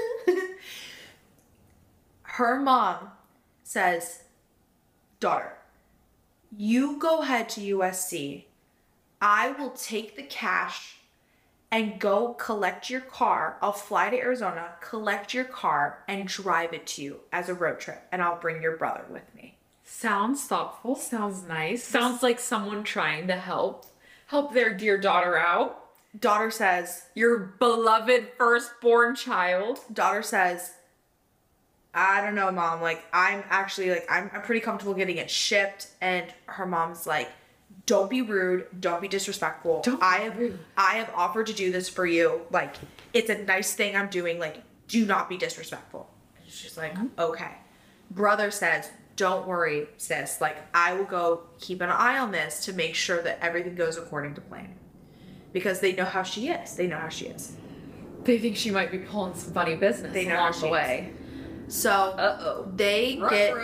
her mom says, daughter, you go ahead to USC. I will take the cash and go collect your car. I'll fly to Arizona, collect your car, and drive it to you as a road trip. And I'll bring your brother with me. Sounds thoughtful. Sounds nice. Sounds like someone trying to help their dear daughter out. Daughter says, your beloved firstborn child. Daughter says, I don't know, Mom. Like, I'm actually, like, I'm pretty comfortable getting it shipped. And her mom's like, don't be rude. Don't be disrespectful. I have offered to do this for you. Like, it's a nice thing I'm doing. Like, do not be disrespectful. And she's like, okay. Brother says, don't worry, sis. Like, I will go keep an eye on this to make sure that everything goes according to plan. Because they know how she is. They know how she is. They think she might be pulling some funny business They know along how the she way. is. So they get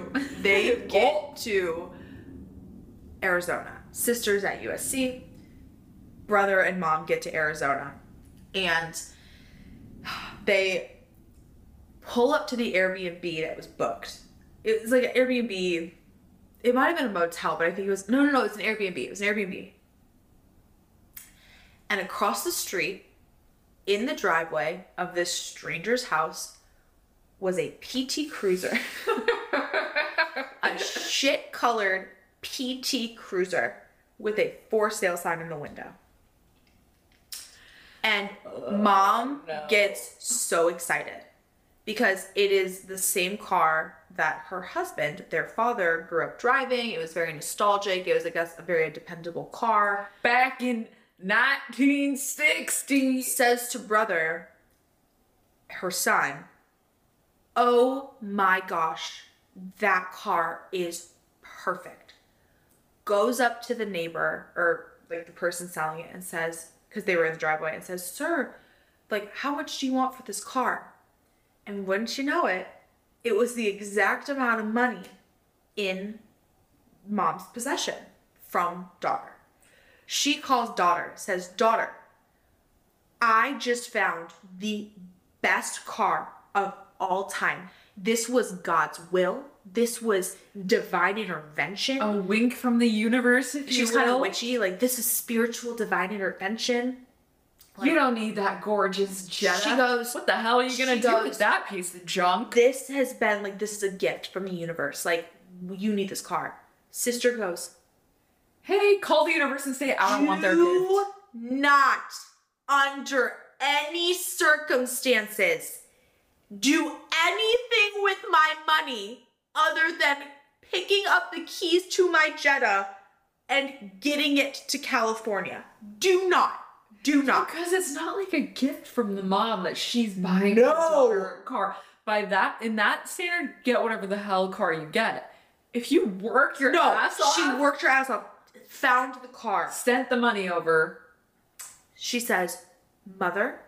to Arizona. Sisters at USC. Brother and mom get to Arizona. And they pull up to the Airbnb that was booked. It was like an Airbnb. It might have been a motel, but I think it was... No, it's an Airbnb. It was an Airbnb. And across the street, in the driveway of this stranger's house, was a PT Cruiser. A shit-colored PT Cruiser with a for sale sign in the window. And mom gets so excited because it is the same car that her husband, their father, grew up driving. It was very nostalgic. It was, I guess, a very dependable car. Back in 1960. Says to brother, her son, oh my gosh, that car is perfect. Goes up to the neighbor, or like the person selling it, and says, because they were in the driveway, and says, sir, like, how much do you want for this car? And wouldn't you know it, it was the exact amount of money in mom's possession from daughter. She calls daughter, says, daughter, I just found the best car of all time. This was God's will. This was divine intervention. A wink from the universe, if She's you will. kind of witchy. Like, this is spiritual divine intervention. Like, you don't need that gorgeous Jetta. She goes, what the hell are you going to do with that piece of junk? This has been, like, this is a gift from the universe. Like, you need this car. Sister goes, hey, call the universe and say, I don't want their gift. Do not, under any circumstances, do anything with my money other than picking up the keys to my Jetta and getting it to California. Do not. Because it's not like a gift from the mom that she's buying her daughter a car. In that standard, get whatever the hell car you get. If you work your ass off. She worked her ass off. Found the car. Sent the money over. She says, Mother,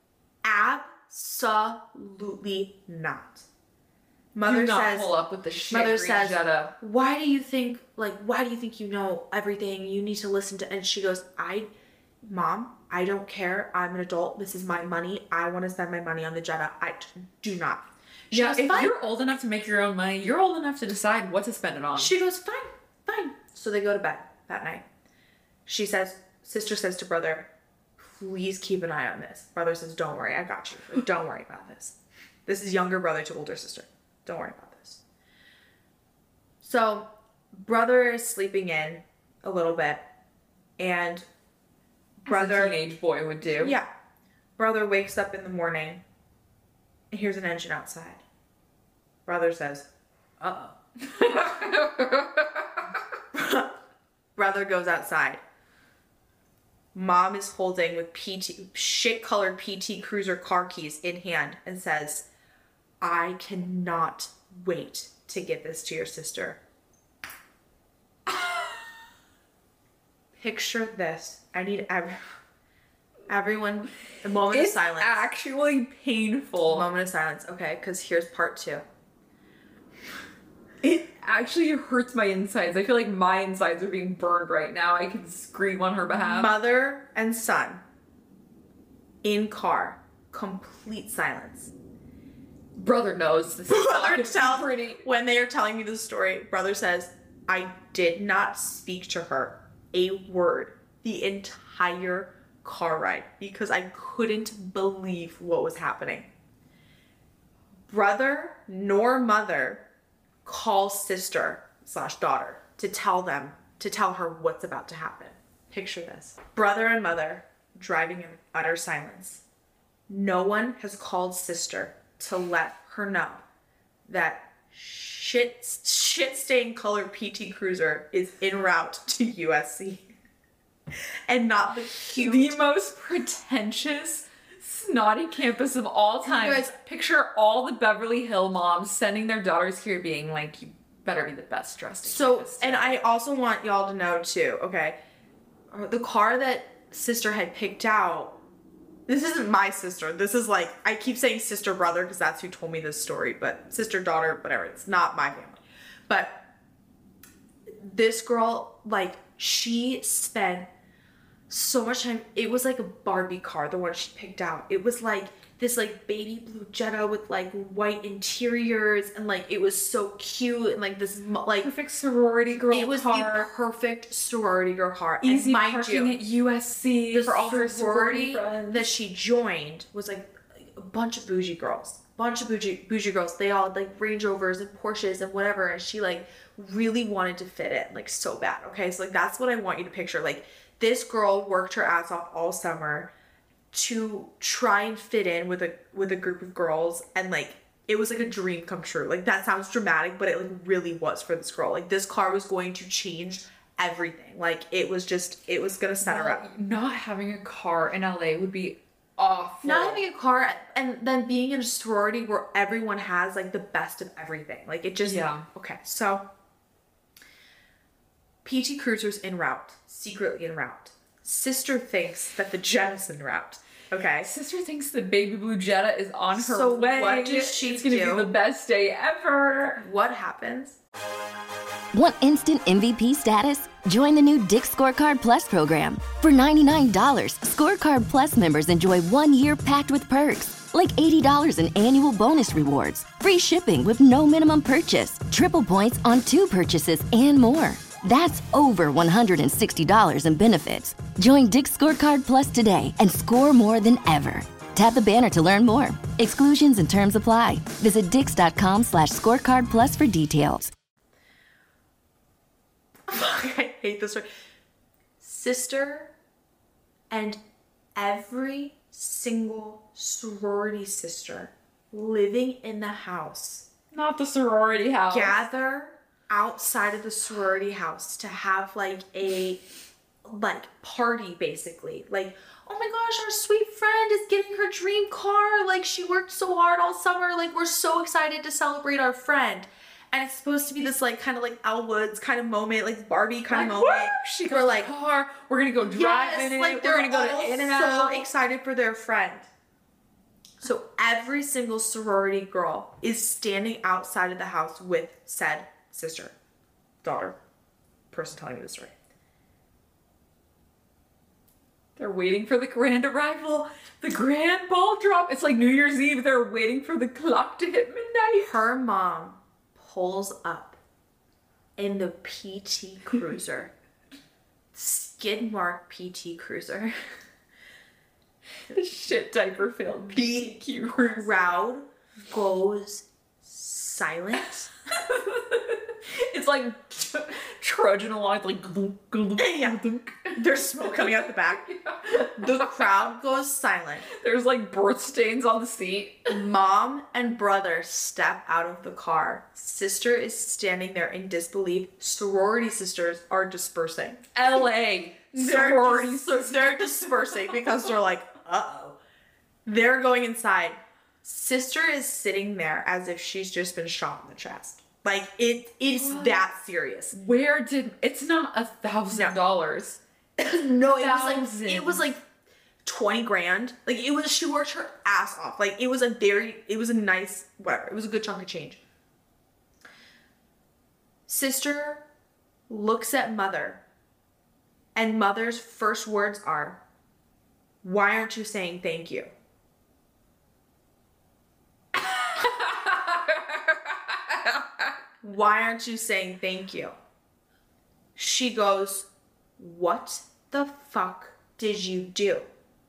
absolutely not. Mother Do not says, pull up with the shit Mother green says, Jetta. why do you think you know everything? You need to listen to, and she goes, Mom, I don't care. I'm an adult. This is my money. I want to spend my money on the Jetta. I do not. She goes, if fine. you're old enough to make your own money, you're old enough to decide what to spend it on. She goes, fine. So they go to bed that night. Sister says to brother, please keep an eye on this. Brother says, don't worry, I got you. Don't worry about this. This is younger brother to older sister. Don't worry about this. So, brother is sleeping in a little bit, and brother... As a teenage boy would do. Yeah. Brother wakes up in the morning, and here's an engine outside. Brother says, uh-oh. Brother goes outside. Mom is holding with shit-colored PT Cruiser car keys in hand and says, I cannot wait to give this to your sister. Picture this. I need everyone, a moment of silence. It's actually painful. Moment of silence. Okay, because here's part 2. It actually hurts my insides. I feel like my insides are being burned right now. I can scream on her behalf. Mother and son in car, complete silence. Brother knows this is not pretty. When they are telling me this story, brother says, I did not speak to her a word the entire car ride because I couldn't believe what was happening. Brother nor mother calls sister/daughter to tell her what's about to happen. Picture this. Brother and mother driving in utter silence. No one has called sister to let her know that shit-stained colored PT Cruiser is en route to USC. And not the most pretentious, snotty campus of all time. You guys, picture all the Beverly Hill moms sending their daughters here being like, you better be the best dressed. So, and I also want y'all to know too, okay, the car that sister had picked out, this isn't my sister. This is like, I keep saying sister, brother, because that's who told me this story, but sister, daughter, whatever. It's not my family. But this girl, like, she spent so much time. It was like a Barbie car, the one she picked out. It was like this like baby blue Jetta with like white interiors, and like it was so cute, and like this like perfect sorority girl car. It was the perfect sorority girl car. Easy and parking at USC for all her sorority friends that she joined was like a bunch of bougie girls. Bougie girls. They all had like Range Rovers and Porsches and whatever, and she like really wanted to fit in like so bad. Okay, so like that's what I want you to picture. Like, this girl worked her ass off all summer to try and fit in with a group of girls, and like it was like a dream come true. Like, that sounds dramatic, but it like really was for this girl. Like, this car was going to change everything. Like, it was gonna set her up. Not having a car in LA would be awful. Not having a car and then being in a sorority where everyone has like the best of everything. Like, it just okay. So PT Cruiser's en route, secretly en route. Sister thinks that the Jetta's en route. Okay. Sister thinks the baby blue Jetta is on her so way. What does she It's gonna be the best day ever. What happens? Want instant MVP status? Join the new Dick's Scorecard Plus program. For $99, Scorecard Plus members enjoy 1 year packed with perks, like $80 in annual bonus rewards, free shipping with no minimum purchase, triple points on 2 purchases, and more. That's over $160 in benefits. Join Dick's Scorecard Plus today and score more than ever. Tap the banner to learn more. Exclusions and terms apply. Visit dix.com/scorecard plus for details. I hate this story. Sister and every single sorority sister living in the house. Not the sorority house. Gather outside of the sorority house to have like a party, basically. Like, oh my gosh, our sweet friend is getting her dream car. Like, she worked so hard all summer. Like, we're so excited to celebrate our friend. And it's supposed to be this like kind of like Elle Woods kind of moment, like Barbie kind of moment. She got like car. We're gonna go drive in it. Like, we're gonna go to In-N-Out. So excited for their friend. So every single sorority girl is standing outside of the house with said sister, daughter, person telling me the story. They're waiting for the grand arrival, the grand ball drop. It's like New Year's Eve. They're waiting for the clock to hit midnight. Her mom pulls up in the PT Cruiser, skid mark PT Cruiser. The shit diaper filled PT Cruiser. Crowd goes silent. It's like trudging along, it's like yeah. There's smoke coming out the back. The crowd goes silent. There's like birth stains on the seat. Mom and brother step out of the car. Sister is standing there in disbelief. Sorority sisters are dispersing. LA. They're dispersing because they're like, uh-oh. They're going inside. Sister is sitting there as if she's just been shot in the chest. Like, it is that serious. Where did... It's not $1,000. No, it was like 20 grand. Like, it was... She worked her ass off. Like, it was a nice... Whatever. It was a good chunk of change. Sister looks at mother. And mother's first words are, "Why aren't you saying thank you?" Why aren't you saying thank you? She goes, "What the fuck did you do?"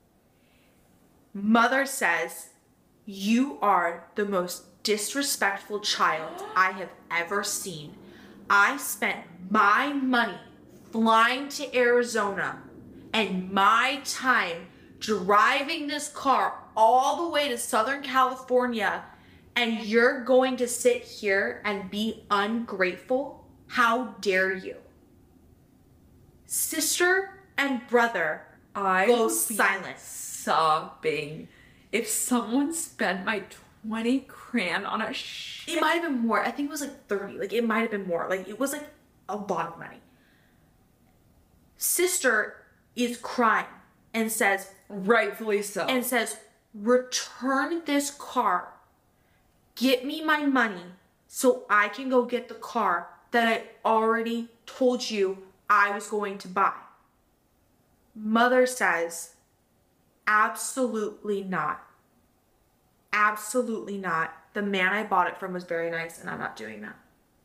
Mother says, "You are the most disrespectful child I have ever seen. I spent my money flying to Arizona and my time driving this car all the way to Southern California, and you're going to sit here and be ungrateful? How dare you?" Sister and brother go silent. Sobbing. If someone spent my 20 grand on a shit. It might have been more. I think it was like 30. Like, it might have been more. Like, it was like a lot of money. Sister is crying and says, rightfully so, and says, "Return this car. Get me my money so I can go get the car that I already told you I was going to buy." Mother says, "Absolutely not. Absolutely not. The man I bought it from was very nice, and I'm not doing that."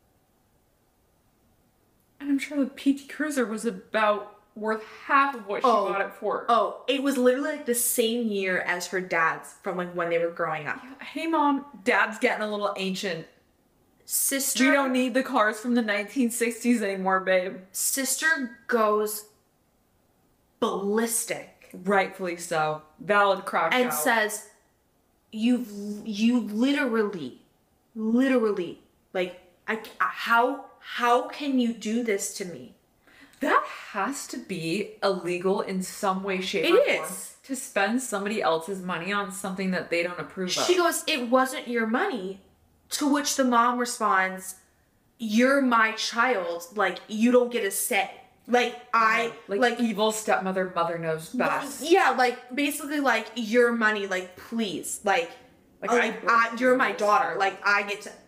And I'm sure the PT Cruiser was about worth half of what she bought it for. Oh, it was literally like the same year as her dad's from like when they were growing up. Hey mom, dad's getting a little ancient. Sister, we don't need the cars from the 1960s anymore, babe. Sister goes ballistic. Rightfully so. Valid crash and out. Says, you literally, like, how can you do this to me? That has to be illegal in some way, shape, or form. It is. To spend somebody else's money on something that they don't approve of. She goes, "It wasn't your money." To which the mom responds, "You're my child. Like, you don't get a say." Like, like evil stepmother, mother knows best. Yeah, like, basically, like, your money, like, please. Like you're my daughter. Like, I get to...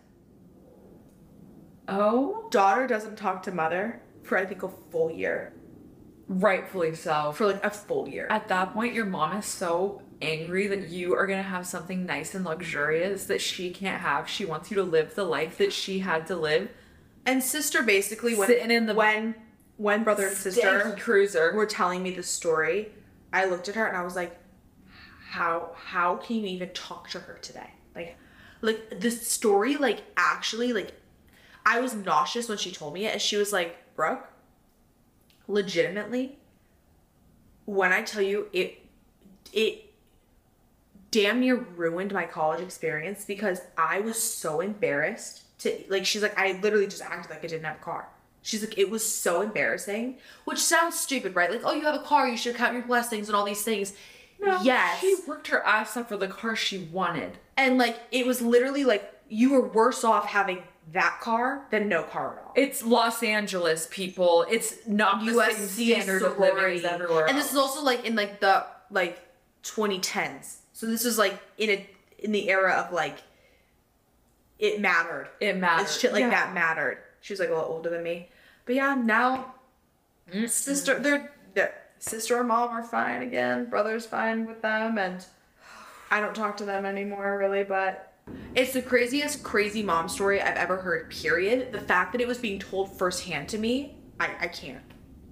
Oh? Daughter doesn't talk to mother for, I think, a full year. Rightfully so. For, like, a full year. At that point, your mom is so angry that you are going to have something nice and luxurious that she can't have. She wants you to live the life that she had to live. And sister basically, when brother and sister Cruiser were telling me the story, I looked at her and I was like, how can you even talk to her today? Like the story, like, actually, like, I was nauseous when she told me it, and she was like, "Brooke, legitimately, when I tell you it damn near ruined my college experience because I was so embarrassed to," like, she's like, "I literally just acted like I didn't have a car." She's like, "It was so embarrassing," which sounds stupid, right? Like, "Oh, you have a car, you should count your blessings," and all these things. No, yes. She worked her ass off for the car she wanted. And, like, it was literally like, you were worse off having that car than no car at all. It's Los Angeles, people. It's not the same standard of living as everywhere else. And this is also, like, in, like, the, like, 2010s. So this was, like, in the era of, like, it mattered. It mattered. It's shit like that mattered. She was, like, a little older than me. But yeah, now sister and mom are fine again. Brother's fine with them, and I don't talk to them anymore, really, but it's the craziest crazy mom story I've ever heard, period. The fact that it was being told firsthand to me, I can't.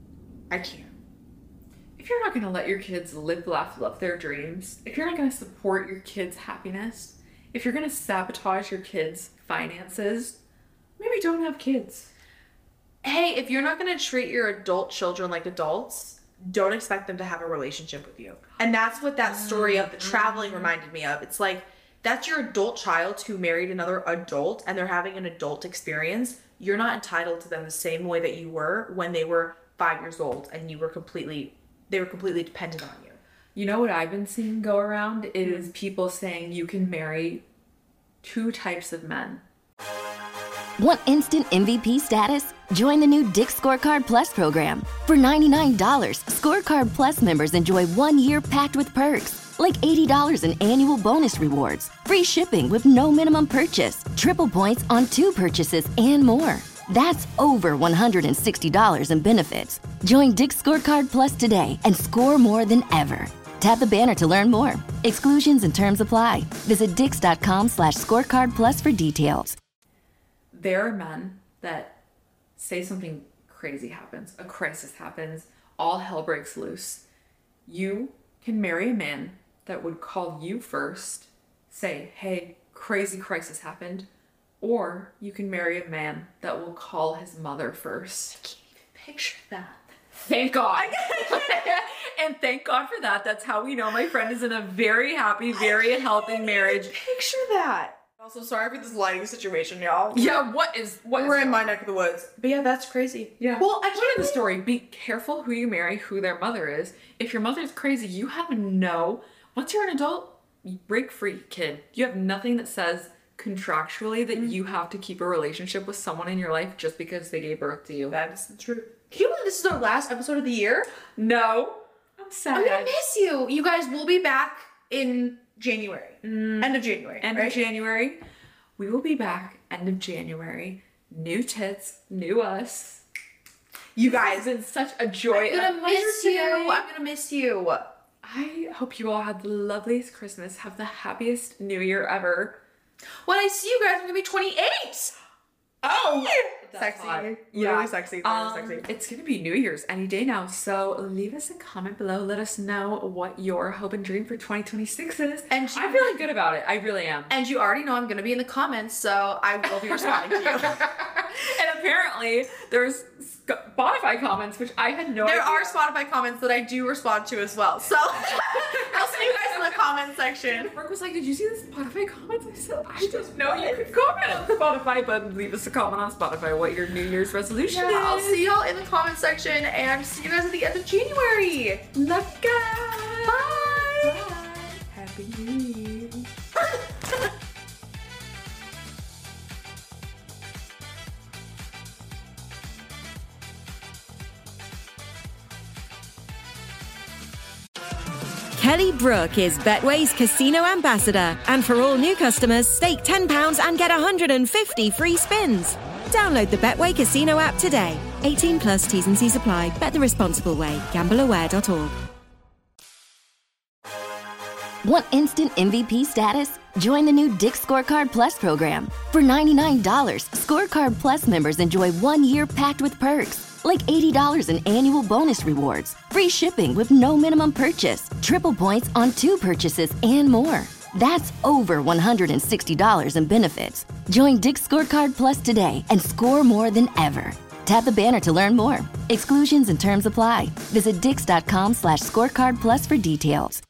If you're not going to let your kids live, laugh, love their dreams, if you're not going to support your kids' happiness, if you're gonna sabotage your kids' finances, maybe don't have kids. Hey, if you're not gonna treat your adult children like adults, don't expect them to have a relationship with you. And that's what that story of the traveling reminded me of. It's like, that's your adult child who married another adult and they're having an adult experience. You're not entitled to them the same way that you were when they were 5 years old and they were completely dependent on you. You know what I've been seeing go around is people saying you can marry 2 types of men. Want instant MVP status? Join the new Dick's Scorecard Plus program. For $99, Scorecard Plus members enjoy 1 year packed with perks, like $80 in annual bonus rewards, free shipping with no minimum purchase, triple points on 2 purchases, and more. That's over $160 in benefits. Join Dick's Scorecard Plus today and score more than ever. Tap the banner to learn more. Exclusions and terms apply. Visit dix.com/scorecard plus for details. There are men that say something crazy happens, a crisis happens, all hell breaks loose. You can marry a man that would call you first, say, hey, crazy crisis happened, or you can marry a man that will call his mother first. I can't even picture that. Thank God. And thank God for that. That's how we know my friend is in a very happy, very healthy marriage. Picture that. Also, sorry for this lighting situation, y'all. Yeah, we're in my neck of the woods. But yeah, that's crazy. Yeah. Well, I can't. The story. Be careful who you marry, who their mother is. If your mother's crazy, you have once you're an adult, you break free, kid. You have nothing that says contractually that you have to keep a relationship with someone in your life just because they gave birth to you. That is the truth. Can you believe this is our last episode of the year? No. I'm sad. I'm gonna miss you. You guys will be back in January. End of January. End of January. We will be back end of January. New tits, new us. You guys, it's been such a joy. I'm gonna miss you. I hope you all had the loveliest Christmas. Have the happiest New Year ever. When I see you guys, I'm gonna be 28. Oh, sexy. Hot. Literally sexy. It's gonna be New Year's any day now, so leave us a comment below. Let us know what your hope and dream for 2026 is. And I'm feeling good about it. I really am. And you already know I'm gonna be in the comments, so I will be responding to you. And apparently there's Spotify comments, which I had no idea. There are Spotify comments that I do respond to as well. So I'll see you guys in the comment section. Brooke was like, did you see the Spotify comments? I said, I didn't know you could comment on Spotify, but leave us a comment on Spotify what your New Year's resolution is. I'll see y'all in the comment section and see you guys at the end of January. Love you guys. Bye. Bye. Happy New Year. Kelly Brook is Betway's casino ambassador, and for all new customers, stake £10 and get 150 free spins. Download the Betway Casino app today. 18 plus T's and C's apply. Bet the responsible way. GambleAware.org. Want instant MVP status? Join the new Dick's Scorecard Plus program. For $99, Scorecard Plus members enjoy 1 year packed with perks, like $80 in annual bonus rewards, free shipping with no minimum purchase, triple points on 2 purchases, and more. That's over $160 in benefits. Join Dick's Scorecard Plus today and score more than ever. Tap the banner to learn more. Exclusions and terms apply. Visit dix.com/scorecard plus for details.